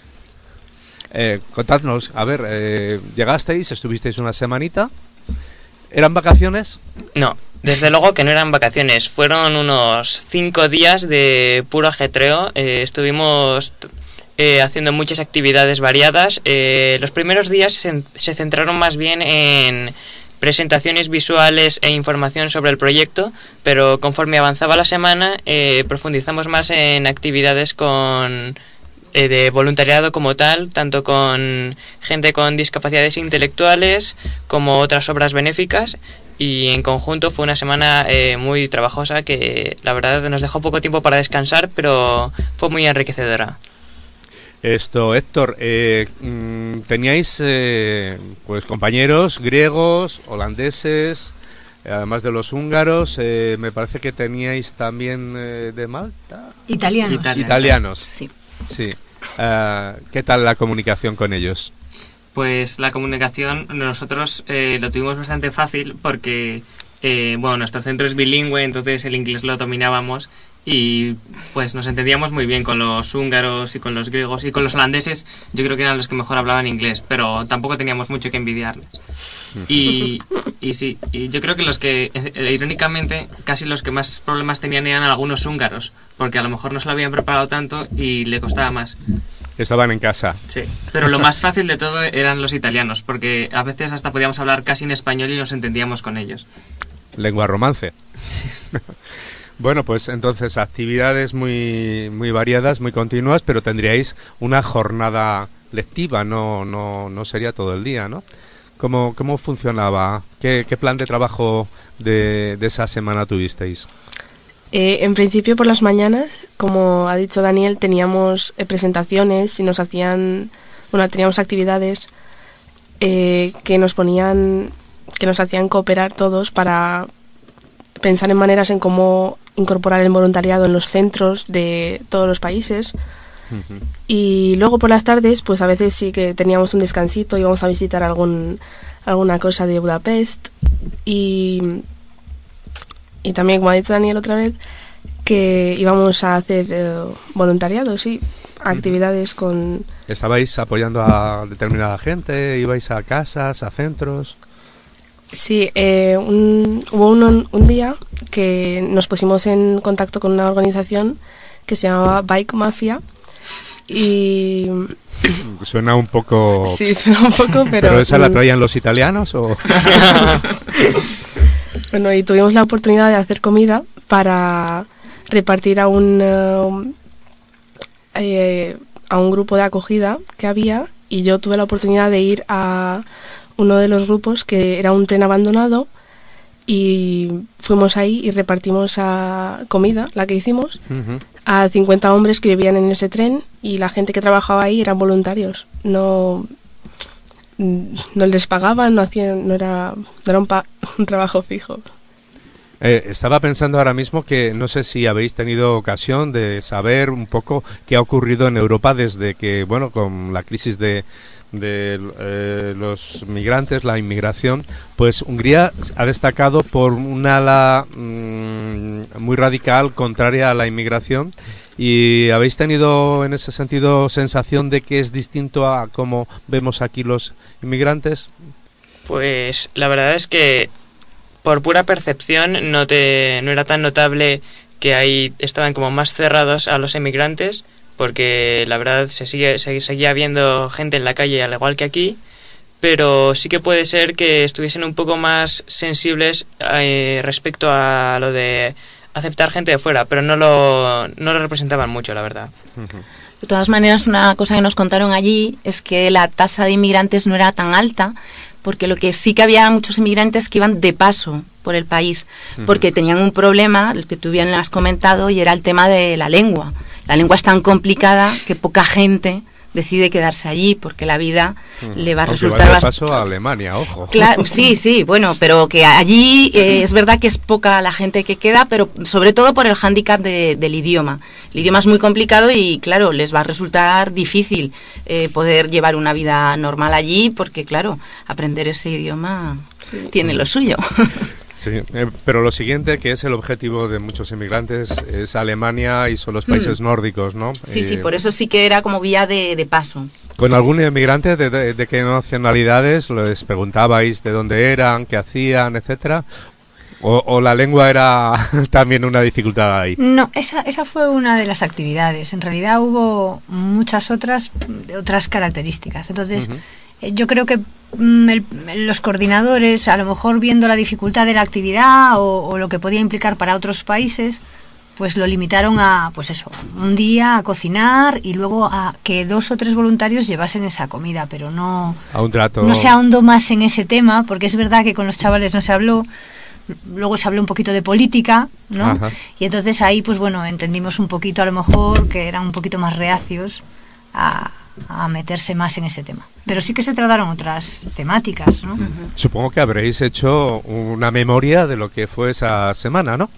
Eh, contadnos, a ver, eh, llegasteis, estuvisteis una semanita. ¿Eran vacaciones? No, Desde luego que no eran vacaciones, fueron unos cinco días de puro ajetreo. Eh, estuvimos eh, haciendo muchas actividades variadas. Eh, los primeros días se, se centraron más bien en presentaciones visuales e información sobre el proyecto, pero conforme avanzaba la semana eh, profundizamos más en actividades con eh, de voluntariado como tal, tanto con gente con discapacidades intelectuales como otras obras benéficas, y en conjunto fue una semana eh, muy trabajosa que la verdad nos dejó poco tiempo para descansar, pero fue muy enriquecedora. Esto, Héctor, eh, teníais eh, pues compañeros griegos, holandeses, además de los húngaros, eh, me parece que teníais también eh, de Malta. Italianos. Italianos. Italianos. Sí. Sí. Uh, ¿Qué tal la comunicación con ellos? Pues la comunicación nosotros eh, lo tuvimos bastante fácil porque eh, bueno, nuestro centro es bilingüe, entonces el inglés lo dominábamos. Y pues nos entendíamos muy bien con los húngaros y con los griegos y con los holandeses. Yo creo que eran los que mejor hablaban inglés, pero tampoco teníamos mucho que envidiarles. Y, y sí, y yo creo que los que, eh, irónicamente, casi los que más problemas tenían eran algunos húngaros, porque a lo mejor no se lo habían preparado tanto y le costaba más. Estaban en casa. Sí, pero lo más fácil de todo eran los italianos, porque a veces hasta podíamos hablar casi en español y nos entendíamos con ellos. Lengua romance. Bueno, pues entonces actividades muy muy variadas, muy continuas, pero tendríais una jornada lectiva, no no no sería todo el día, ¿no? ¿Cómo, cómo funcionaba? ¿Qué, qué plan de trabajo de, de esa semana tuvisteis? Eh, en principio por las mañanas, como ha dicho Daniel, teníamos eh, presentaciones y nos hacían, bueno, teníamos actividades eh, que nos ponían, que nos hacían cooperar todos para pensar en maneras en cómo incorporar el voluntariado en los centros de todos los países. Uh-huh. Y luego por las tardes, pues a veces sí que teníamos un descansito, íbamos a visitar algún alguna cosa de Budapest y, y también, como ha dicho Daniel otra vez, que íbamos a hacer eh, voluntariado, sí, actividades uh-huh. con... ¿Estabais apoyando a determinada gente? ¿Ibais a casas, a centros? Sí, eh, un, hubo un, un día que nos pusimos en contacto con una organización que se llamaba Bike Mafia y... Suena un poco... Sí, suena un poco, pero... ¿Pero esa la traían los italianos o...? Bueno, y tuvimos la oportunidad de hacer comida para repartir a un, uh, eh, a un grupo de acogida que había, y yo tuve la oportunidad de ir a uno de los grupos que era un tren abandonado y fuimos ahí y repartimos a comida, la que hicimos, uh-huh. a cincuenta hombres que vivían en ese tren, y la gente que trabajaba ahí eran voluntarios, no no les pagaban, no hacían, no era, no era un, pa, un trabajo fijo. Eh, estaba pensando ahora mismo que no sé si habéis tenido ocasión de saber un poco qué ha ocurrido en Europa desde que, bueno, con la crisis de de eh, los migrantes, la inmigración, pues Hungría ha destacado por un ala mmm, muy radical contraria a la inmigración. ¿Y habéis tenido en ese sentido sensación de que es distinto a cómo vemos aquí los inmigrantes? Pues la verdad es que por pura percepción no te no era tan notable que ahí estaban como más cerrados a los inmigrantes, porque la verdad se sigue se seguía viendo gente en la calle al igual que aquí, pero sí que puede ser que estuviesen un poco más sensibles eh, respecto a lo de aceptar gente de fuera, pero no lo no lo representaban mucho, la verdad. De todas maneras, una cosa que nos contaron allí es que la tasa de inmigrantes no era tan alta, porque lo que sí que había muchos inmigrantes que iban de paso por el país, porque tenían un problema, el que tú bien has comentado, y era el tema de la lengua. La lengua es tan complicada que poca gente decide quedarse allí, porque la vida mm. le va a Aunque resultar vaya paso a Alemania, ojo. Claro, sí, sí, bueno, pero que allí eh, es verdad que es poca la gente que queda, pero sobre todo por el hándicap de, del idioma. El idioma es muy complicado y, claro, les va a resultar difícil eh, poder llevar una vida normal allí, porque, claro, aprender ese idioma sí. tiene lo suyo. Sí, eh, pero lo siguiente, que es el objetivo de muchos inmigrantes, es Alemania y son los países mm. nórdicos, ¿no? Sí, eh, sí, por eso sí que era como vía de, de paso. ¿Con algún inmigrante de, de, de qué nacionalidades les preguntabais de dónde eran, qué hacían, etcétera? O, o la lengua era también una dificultad ahí. No, esa, esa fue una de las actividades. En realidad hubo muchas otras, de otras características. Entonces, uh-huh. eh, yo creo que mm, el, los coordinadores, a lo mejor viendo la dificultad de la actividad o, o lo que podía implicar para otros países, pues lo limitaron a, pues eso, un día a cocinar y luego a que dos o tres voluntarios llevasen esa comida, pero no, a un trato. No se ahondó más en ese tema, porque es verdad que con los chavales no se habló. Luego se habló un poquito de política, ¿no? Ajá. Y entonces ahí, pues bueno, entendimos un poquito a lo mejor que eran un poquito más reacios a, a meterse más en ese tema. Pero sí que se trataron otras temáticas, ¿no? Uh-huh. Supongo que habréis hecho una memoria de lo que fue esa semana, ¿no?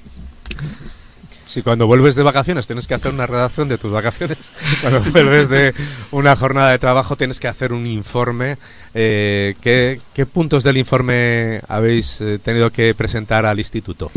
Si cuando vuelves de vacaciones tienes que hacer una redacción de tus vacaciones, cuando vuelves de una jornada de trabajo tienes que hacer un informe. Eh, ¿qué, ¿Qué puntos del informe habéis eh, tenido que presentar al instituto?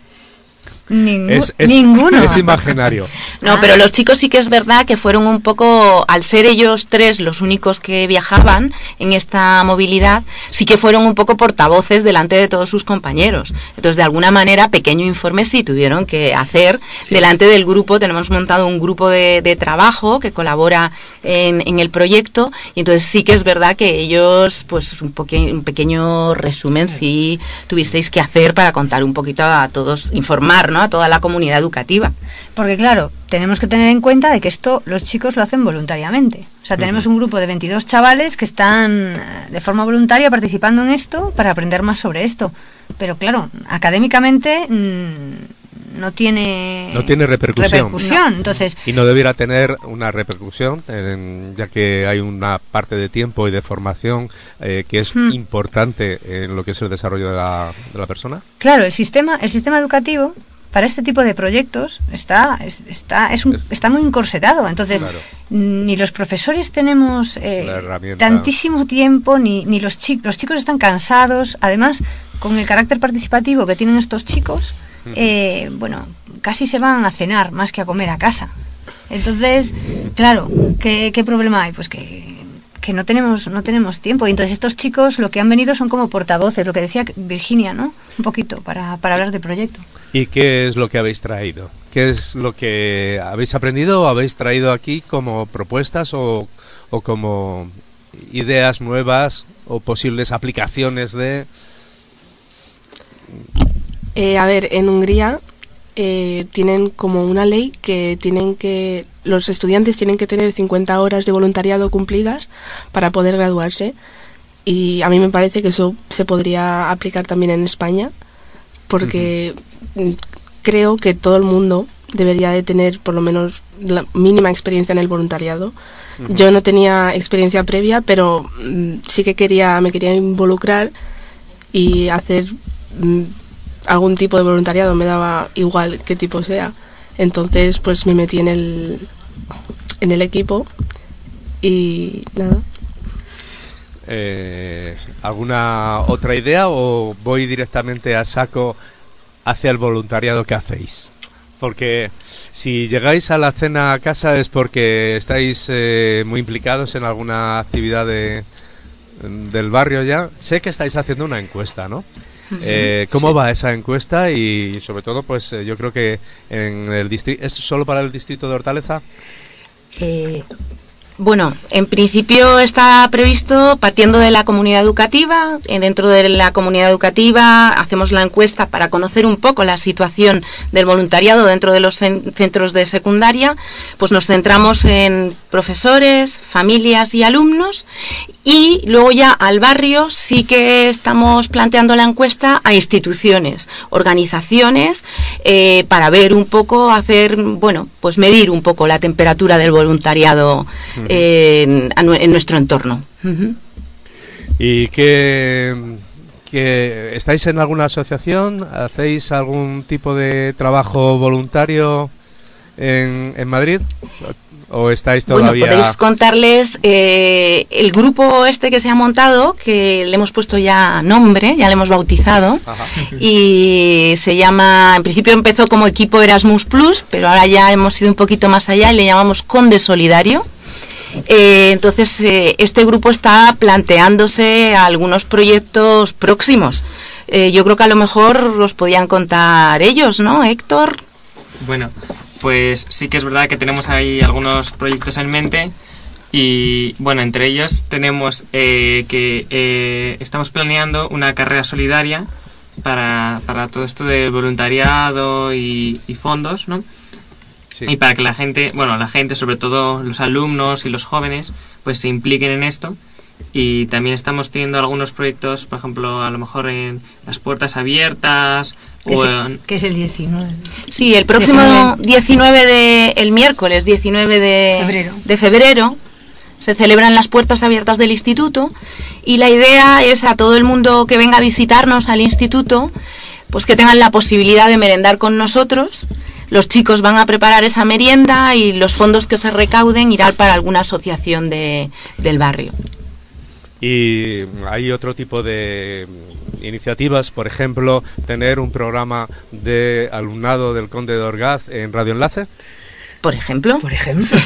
Ningú- es, es, ninguno. Es imaginario. No, pero los chicos sí que es verdad que fueron un poco, al ser ellos tres los únicos que viajaban en esta movilidad, sí que fueron un poco portavoces delante de todos sus compañeros. Entonces, de alguna manera, pequeño informe sí tuvieron que hacer sí. delante del grupo. Tenemos montado un grupo de, de trabajo que colabora en, en el proyecto, y entonces sí que es verdad que ellos, pues un, poque- un pequeño resumen sí tuvisteis que hacer para contar un poquito a todos, informar, ¿no?, a toda la comunidad educativa. Porque claro, tenemos que tener en cuenta de que esto los chicos lo hacen voluntariamente. O sea, tenemos un grupo de veintidós chavales que están de forma voluntaria participando en esto para aprender más sobre esto. Pero claro, académicamente mmm, no tiene no tiene repercusión. repercusión. No. Entonces, y no debiera tener una repercusión, en, ya que hay una parte de tiempo y de formación eh, que es hmm. importante en lo que es el desarrollo de la, de la persona. Claro, el sistema, el sistema educativo para este tipo de proyectos está es, está es un, está muy encorsetado. Entonces, claro. ni los profesores tenemos eh, tantísimo tiempo, ni, ni los, chi- los chicos están cansados. Además, con el carácter participativo que tienen estos chicos, uh-huh. eh, bueno, casi se van a cenar más que a comer a casa. Entonces, claro, ¿qué, qué problema hay? Pues que que no tenemos no tenemos tiempo. Y entonces estos chicos lo que han venido son como portavoces, lo que decía Virginia, ¿no? Un poquito, para, para hablar del proyecto. ¿Y qué es lo que habéis traído? ¿Qué es lo que habéis aprendido o habéis traído aquí como propuestas o, o como ideas nuevas o posibles aplicaciones de...? Eh, a ver, en Hungría eh, tienen como una ley que tienen que... los estudiantes tienen que tener cincuenta horas de voluntariado cumplidas para poder graduarse, y a mí me parece que eso se podría aplicar también en España, porque uh-huh. creo que todo el mundo debería de tener por lo menos la mínima experiencia en el voluntariado. Uh-huh. Yo no tenía experiencia previa, pero mm, sí que quería me quería involucrar y hacer mm, algún tipo de voluntariado, me daba igual qué tipo sea. Entonces, pues me metí en el en el equipo y nada. Eh, ¿Alguna otra idea o voy directamente a saco hacia el voluntariado que hacéis? Porque si llegáis a la cena a casa es porque estáis eh, muy implicados en alguna actividad de, del barrio ya. Sé que estáis haciendo una encuesta, ¿no? Sí, eh, ¿Cómo sí. va esa encuesta? Y sobre todo, pues eh, yo creo que en el distrito... ¿Es solo para el distrito de Hortaleza? Eh, bueno, en principio está previsto partiendo de la comunidad educativa. Eh, dentro de la comunidad educativa hacemos la encuesta para conocer un poco la situación del voluntariado dentro de los en- centros de secundaria. Pues nos centramos en profesores, familias y alumnos. Y luego ya al barrio sí que estamos planteando la encuesta a instituciones, organizaciones, eh, para ver un poco, hacer, bueno, pues medir un poco la temperatura del voluntariado uh-huh. eh, en, en nuestro entorno. Uh-huh. ¿Y qué, qué, estáis en alguna asociación? ¿Hacéis algún tipo de trabajo voluntario en, en Madrid? ¿O estáis todavía...? Bueno, podéis contarles eh, el grupo este que se ha montado, que le hemos puesto ya nombre, ya le hemos bautizado. Ajá. Y se llama, en principio empezó como equipo Erasmus Plus, pero ahora ya hemos ido un poquito más allá y le llamamos Conde Solidario. Eh, entonces, eh, este grupo está planteándose algunos proyectos próximos. eh, yo creo que a lo mejor os podían contar ellos, ¿no, Héctor? Bueno, pues sí que es verdad que tenemos ahí algunos proyectos en mente y, bueno, entre ellos tenemos eh, que eh, estamos planeando una carrera solidaria para, para todo esto de voluntariado y, y fondos, ¿no? Sí. Y para que la gente, bueno, la gente, sobre todo los alumnos y los jóvenes, pues se impliquen en esto. Y también estamos teniendo algunos proyectos, por ejemplo, a lo mejor en las puertas abiertas o es, en... que es el diecinueve. Sí, el próximo diecinueve de el miércoles diecinueve de febrero. de febrero se celebran las puertas abiertas del instituto y la idea es a todo el mundo que venga a visitarnos al instituto, pues que tengan la posibilidad de merendar con nosotros. Los chicos van a preparar esa merienda y los fondos que se recauden irán para alguna asociación de, del barrio. Y hay otro tipo de iniciativas, por ejemplo, tener un programa de alumnado del Conde de Orgaz en Radio Enlace. Por ejemplo. Por ejemplo.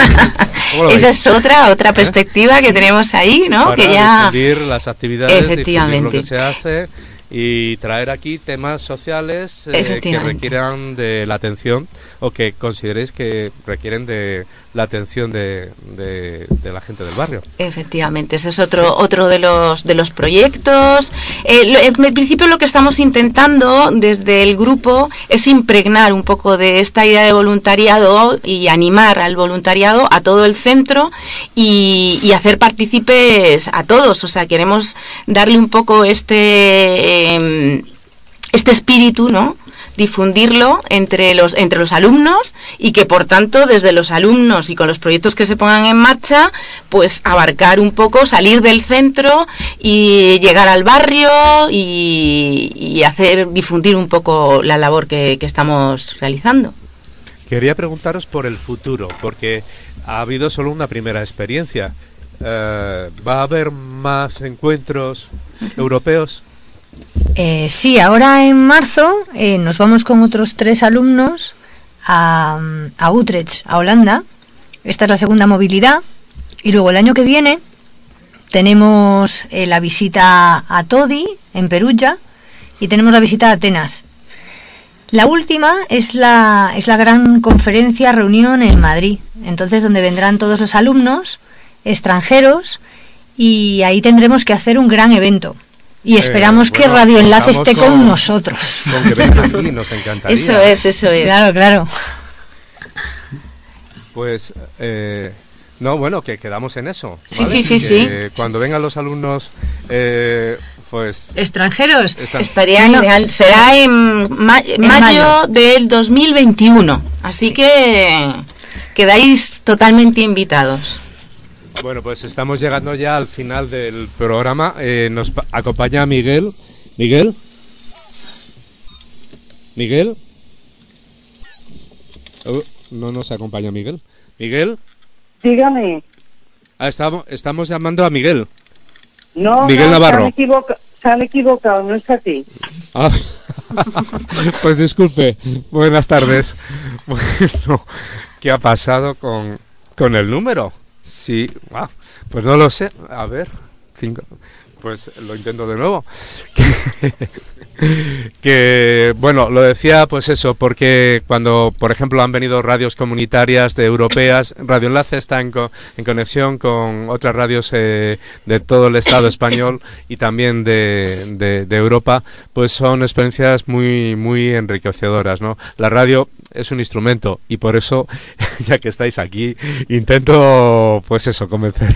Esa es otra otra perspectiva ¿Eh? que tenemos ahí, ¿no? Para que ya difundir las actividades, efectivamente, difundir lo que se hace y traer aquí temas sociales eh, que requieran de la atención o que consideréis que requieren de la atención de, de, de la gente del barrio. Efectivamente, ese es otro otro de los de los proyectos. Eh, lo, en principio lo que estamos intentando desde el grupo es impregnar un poco de esta idea de voluntariado y animar al voluntariado a todo el centro y, y hacer partícipes a todos. O sea, queremos darle un poco este eh, este espíritu, ¿no? Difundirlo entre los entre los alumnos y que por tanto desde los alumnos y con los proyectos que se pongan en marcha pues abarcar un poco, salir del centro y llegar al barrio y, y hacer difundir un poco la labor que, que estamos realizando. Quería preguntaros por el futuro, porque ha habido solo una primera experiencia. Eh, ¿va a haber más encuentros europeos? Eh, sí, ahora en marzo eh, nos vamos con otros tres alumnos a, a Utrecht, a Holanda. Esta es la segunda movilidad. Y luego el año que viene tenemos eh, la visita a Todi, en Perugia, y tenemos la visita a Atenas. La última es la, es la gran conferencia, reunión en Madrid. Entonces, donde vendrán todos los alumnos extranjeros y ahí tendremos que hacer un gran evento. Y esperamos eh, bueno, que Radio Enlace esté con, con nosotros. Con que venga aquí, nos encantaría. Eso es, eso es. Claro, claro. Pues, eh, no, bueno, que quedamos en eso. ¿vale? Sí, sí, sí, que sí. Cuando vengan los alumnos, eh, pues... ¿Extranjeros? Están... Estaría no. ideal. Será en, ma en mayo, mayo del dos mil veintiuno. Así sí. que quedáis totalmente invitados. Bueno, pues estamos llegando ya al final del programa. Eh, nos acompaña Miguel. ¿Miguel? ¿Miguel? Oh, no nos acompaña Miguel. ¿Miguel? Dígame. Ah, estamos, estamos llamando a Miguel. No, Miguel no, Navarro. Se han, equivoca se han equivocado, no es a ti. Ah, pues disculpe. Buenas tardes. Bueno, ¿qué ha pasado con, con el número? Sí, ah, pues no lo sé. A ver, cinco. Pues lo intento de nuevo. Que, bueno, lo decía pues eso, porque cuando, por ejemplo, han venido radios comunitarias de europeas, Radio Enlace está en, co en conexión con otras radios eh, de todo el Estado español y también de, de, de Europa, pues son experiencias muy, muy enriquecedoras, ¿no? La radio es un instrumento y por eso, ya que estáis aquí, intento, pues eso, convencer.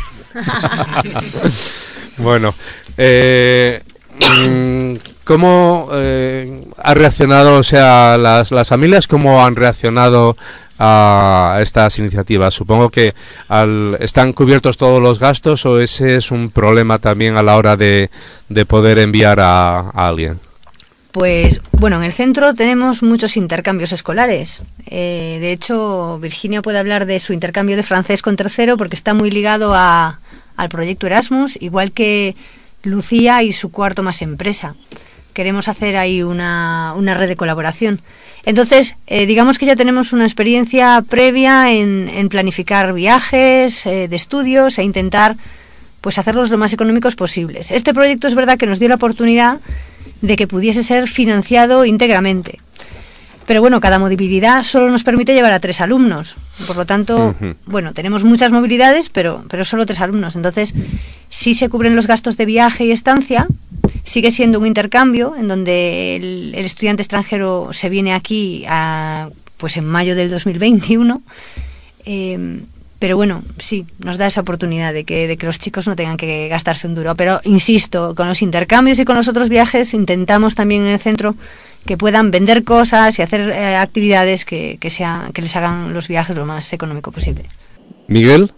Bueno, eh, ¿cómo eh, ha reaccionado, o sea, las, las familias, cómo han reaccionado a estas iniciativas? Supongo que al, ¿están cubiertos todos los gastos o ese es un problema también a la hora de, de poder enviar a, a alguien? Pues bueno, en el centro tenemos muchos intercambios escolares. Eh, de hecho, Virginia puede hablar de su intercambio de francés con tercero porque está muy ligado a, al proyecto Erasmus, igual que Lucía y su cuarto más empresa. Queremos hacer ahí una, una red de colaboración. Entonces, eh, digamos que ya tenemos una experiencia previa en, en planificar viajes eh, de estudios e intentar pues hacerlos lo más económicos posibles. Este proyecto es verdad que nos dio la oportunidad de que pudiese ser financiado íntegramente. Pero bueno, cada movilidad solo nos permite llevar a tres alumnos. Por lo tanto, uh-huh. bueno, tenemos muchas movilidades, pero, pero solo tres alumnos. Entonces, sí se cubren los gastos de viaje y estancia. Sigue siendo un intercambio en donde el, el estudiante extranjero se viene aquí a, pues en mayo del dos mil veintiuno. Eh, pero bueno, sí, nos da esa oportunidad de que, de que los chicos no tengan que gastarse un duro. Pero insisto, con los intercambios y con los otros viajes intentamos también en el centro que puedan vender cosas y hacer eh, actividades que, que, sea, que les hagan los viajes lo más económico posible. Miguel.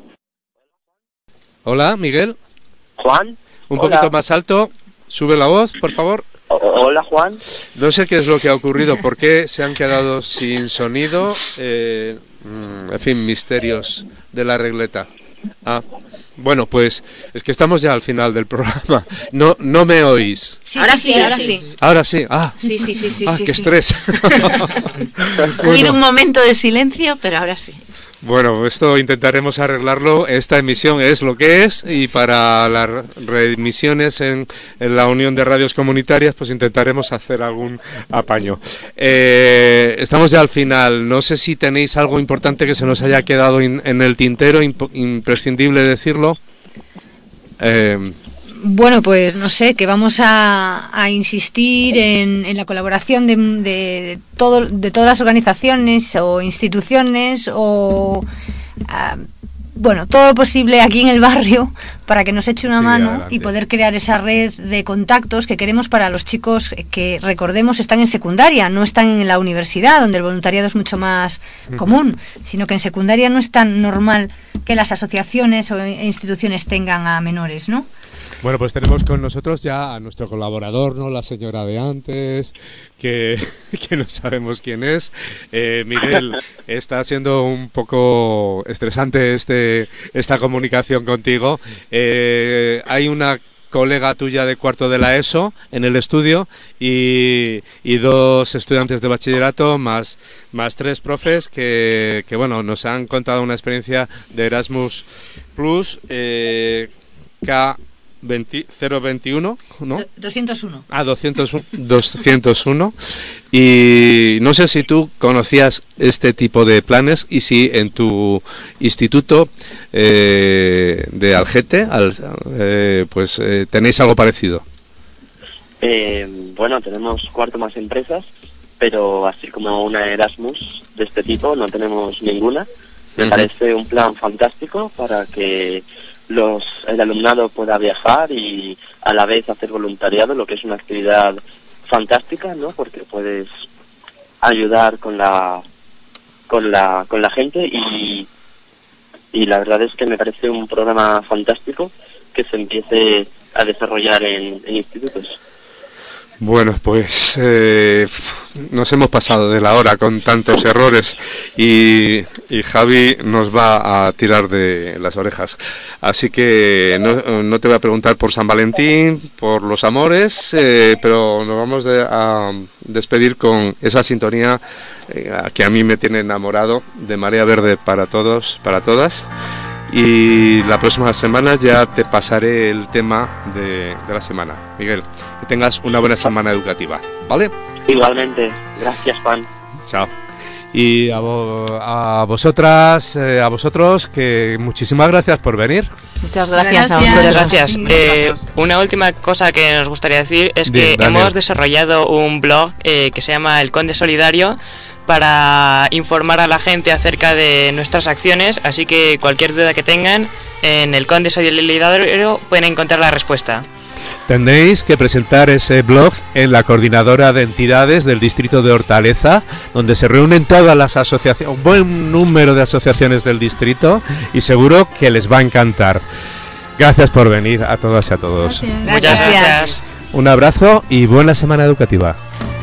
Hola, Miguel. Juan. Un Hola. poquito más alto. Sube la voz, por favor. Hola, Juan. No sé qué es lo que ha ocurrido, por qué se han quedado sin sonido. Eh, en fin, misterios de la regleta. Ah, bueno, pues es que estamos ya al final del programa. No, no me oís. Sí, ahora sí, sí, ahora sí. Ahora sí. Ah, sí, sí, sí, sí. Ah, sí, qué sí. estrés. Ha habido un momento de silencio, pero ahora sí. Bueno, esto intentaremos arreglarlo. Esta emisión es lo que es y para las reemisiones en, en la Unión de Radios Comunitarias pues intentaremos hacer algún apaño. Eh, estamos ya al final. No sé si tenéis algo importante que se nos haya quedado in, en el tintero, imp- imprescindible decirlo. Eh, Bueno, pues no sé, que vamos a, a insistir en, en la colaboración de, de, todo, de todas las organizaciones o instituciones o, uh, bueno, todo lo posible aquí en el barrio para que nos eche una Sí, mano adelante. y poder crear esa red de contactos que queremos para los chicos que, recordemos, están en secundaria, no están en la universidad, donde el voluntariado es mucho más común, sino que en secundaria no es tan normal que las asociaciones o instituciones tengan a menores, ¿no? Bueno, pues tenemos con nosotros ya a nuestro colaborador, ¿no? La señora de antes, que, que no sabemos quién es. Eh, Miguel, está siendo un poco estresante este esta comunicación contigo. Eh, hay una colega tuya de cuarto de la ESO en el estudio y, y dos estudiantes de bachillerato más, más tres profes que, que bueno, nos han contado una experiencia de Erasmus Plus eh, K cero veintiuno, ¿no? doscientos uno. Ah, doscientos uno, doscientos uno. Y no sé si tú conocías este tipo de planes y si en tu instituto eh, de Algete al, eh, pues eh, tenéis algo parecido. Eh, bueno, tenemos cuarto más empresas, pero así como una Erasmus de este tipo no tenemos ninguna. Me Uh-huh. parece un plan fantástico para que los el alumnado pueda viajar y a la vez hacer voluntariado, lo que es una actividad fantástica, ¿no? Porque puedes ayudar con la con la con la gente y y la verdad es que me parece un programa fantástico que se empiece a desarrollar en, en institutos. Bueno, pues eh, nos hemos pasado de la hora con tantos errores y, y Javi nos va a tirar de las orejas. Así que no, no te voy a preguntar por San Valentín, por los amores, eh, pero nos vamos de, a despedir con esa sintonía eh, que a mí me tiene enamorado, de Marea Verde para todos, para todas. Y la próxima semana ya te pasaré el tema de, de la semana. Miguel, que tengas una buena semana educativa, ¿vale? Igualmente, gracias, Juan. Chao. Y a, vo, a vosotras, eh, a vosotros, que muchísimas gracias por venir. Muchas gracias, gracias. a vosotros. Muchas gracias. Eh, una última cosa que nos gustaría decir es que Bien, Daniel. hemos desarrollado un blog eh, que se llama El Conde Solidario, para informar a la gente acerca de nuestras acciones, así que cualquier duda que tengan en El Conde Solidario pueden encontrar la respuesta. Tendréis que presentar ese blog en la coordinadora de entidades del distrito de Hortaleza, donde se reúnen todas las asociaciones, un buen número de asociaciones del distrito, y seguro que les va a encantar. Gracias por venir a todas y a todos. Gracias. Muchas gracias. Un abrazo y buena semana educativa.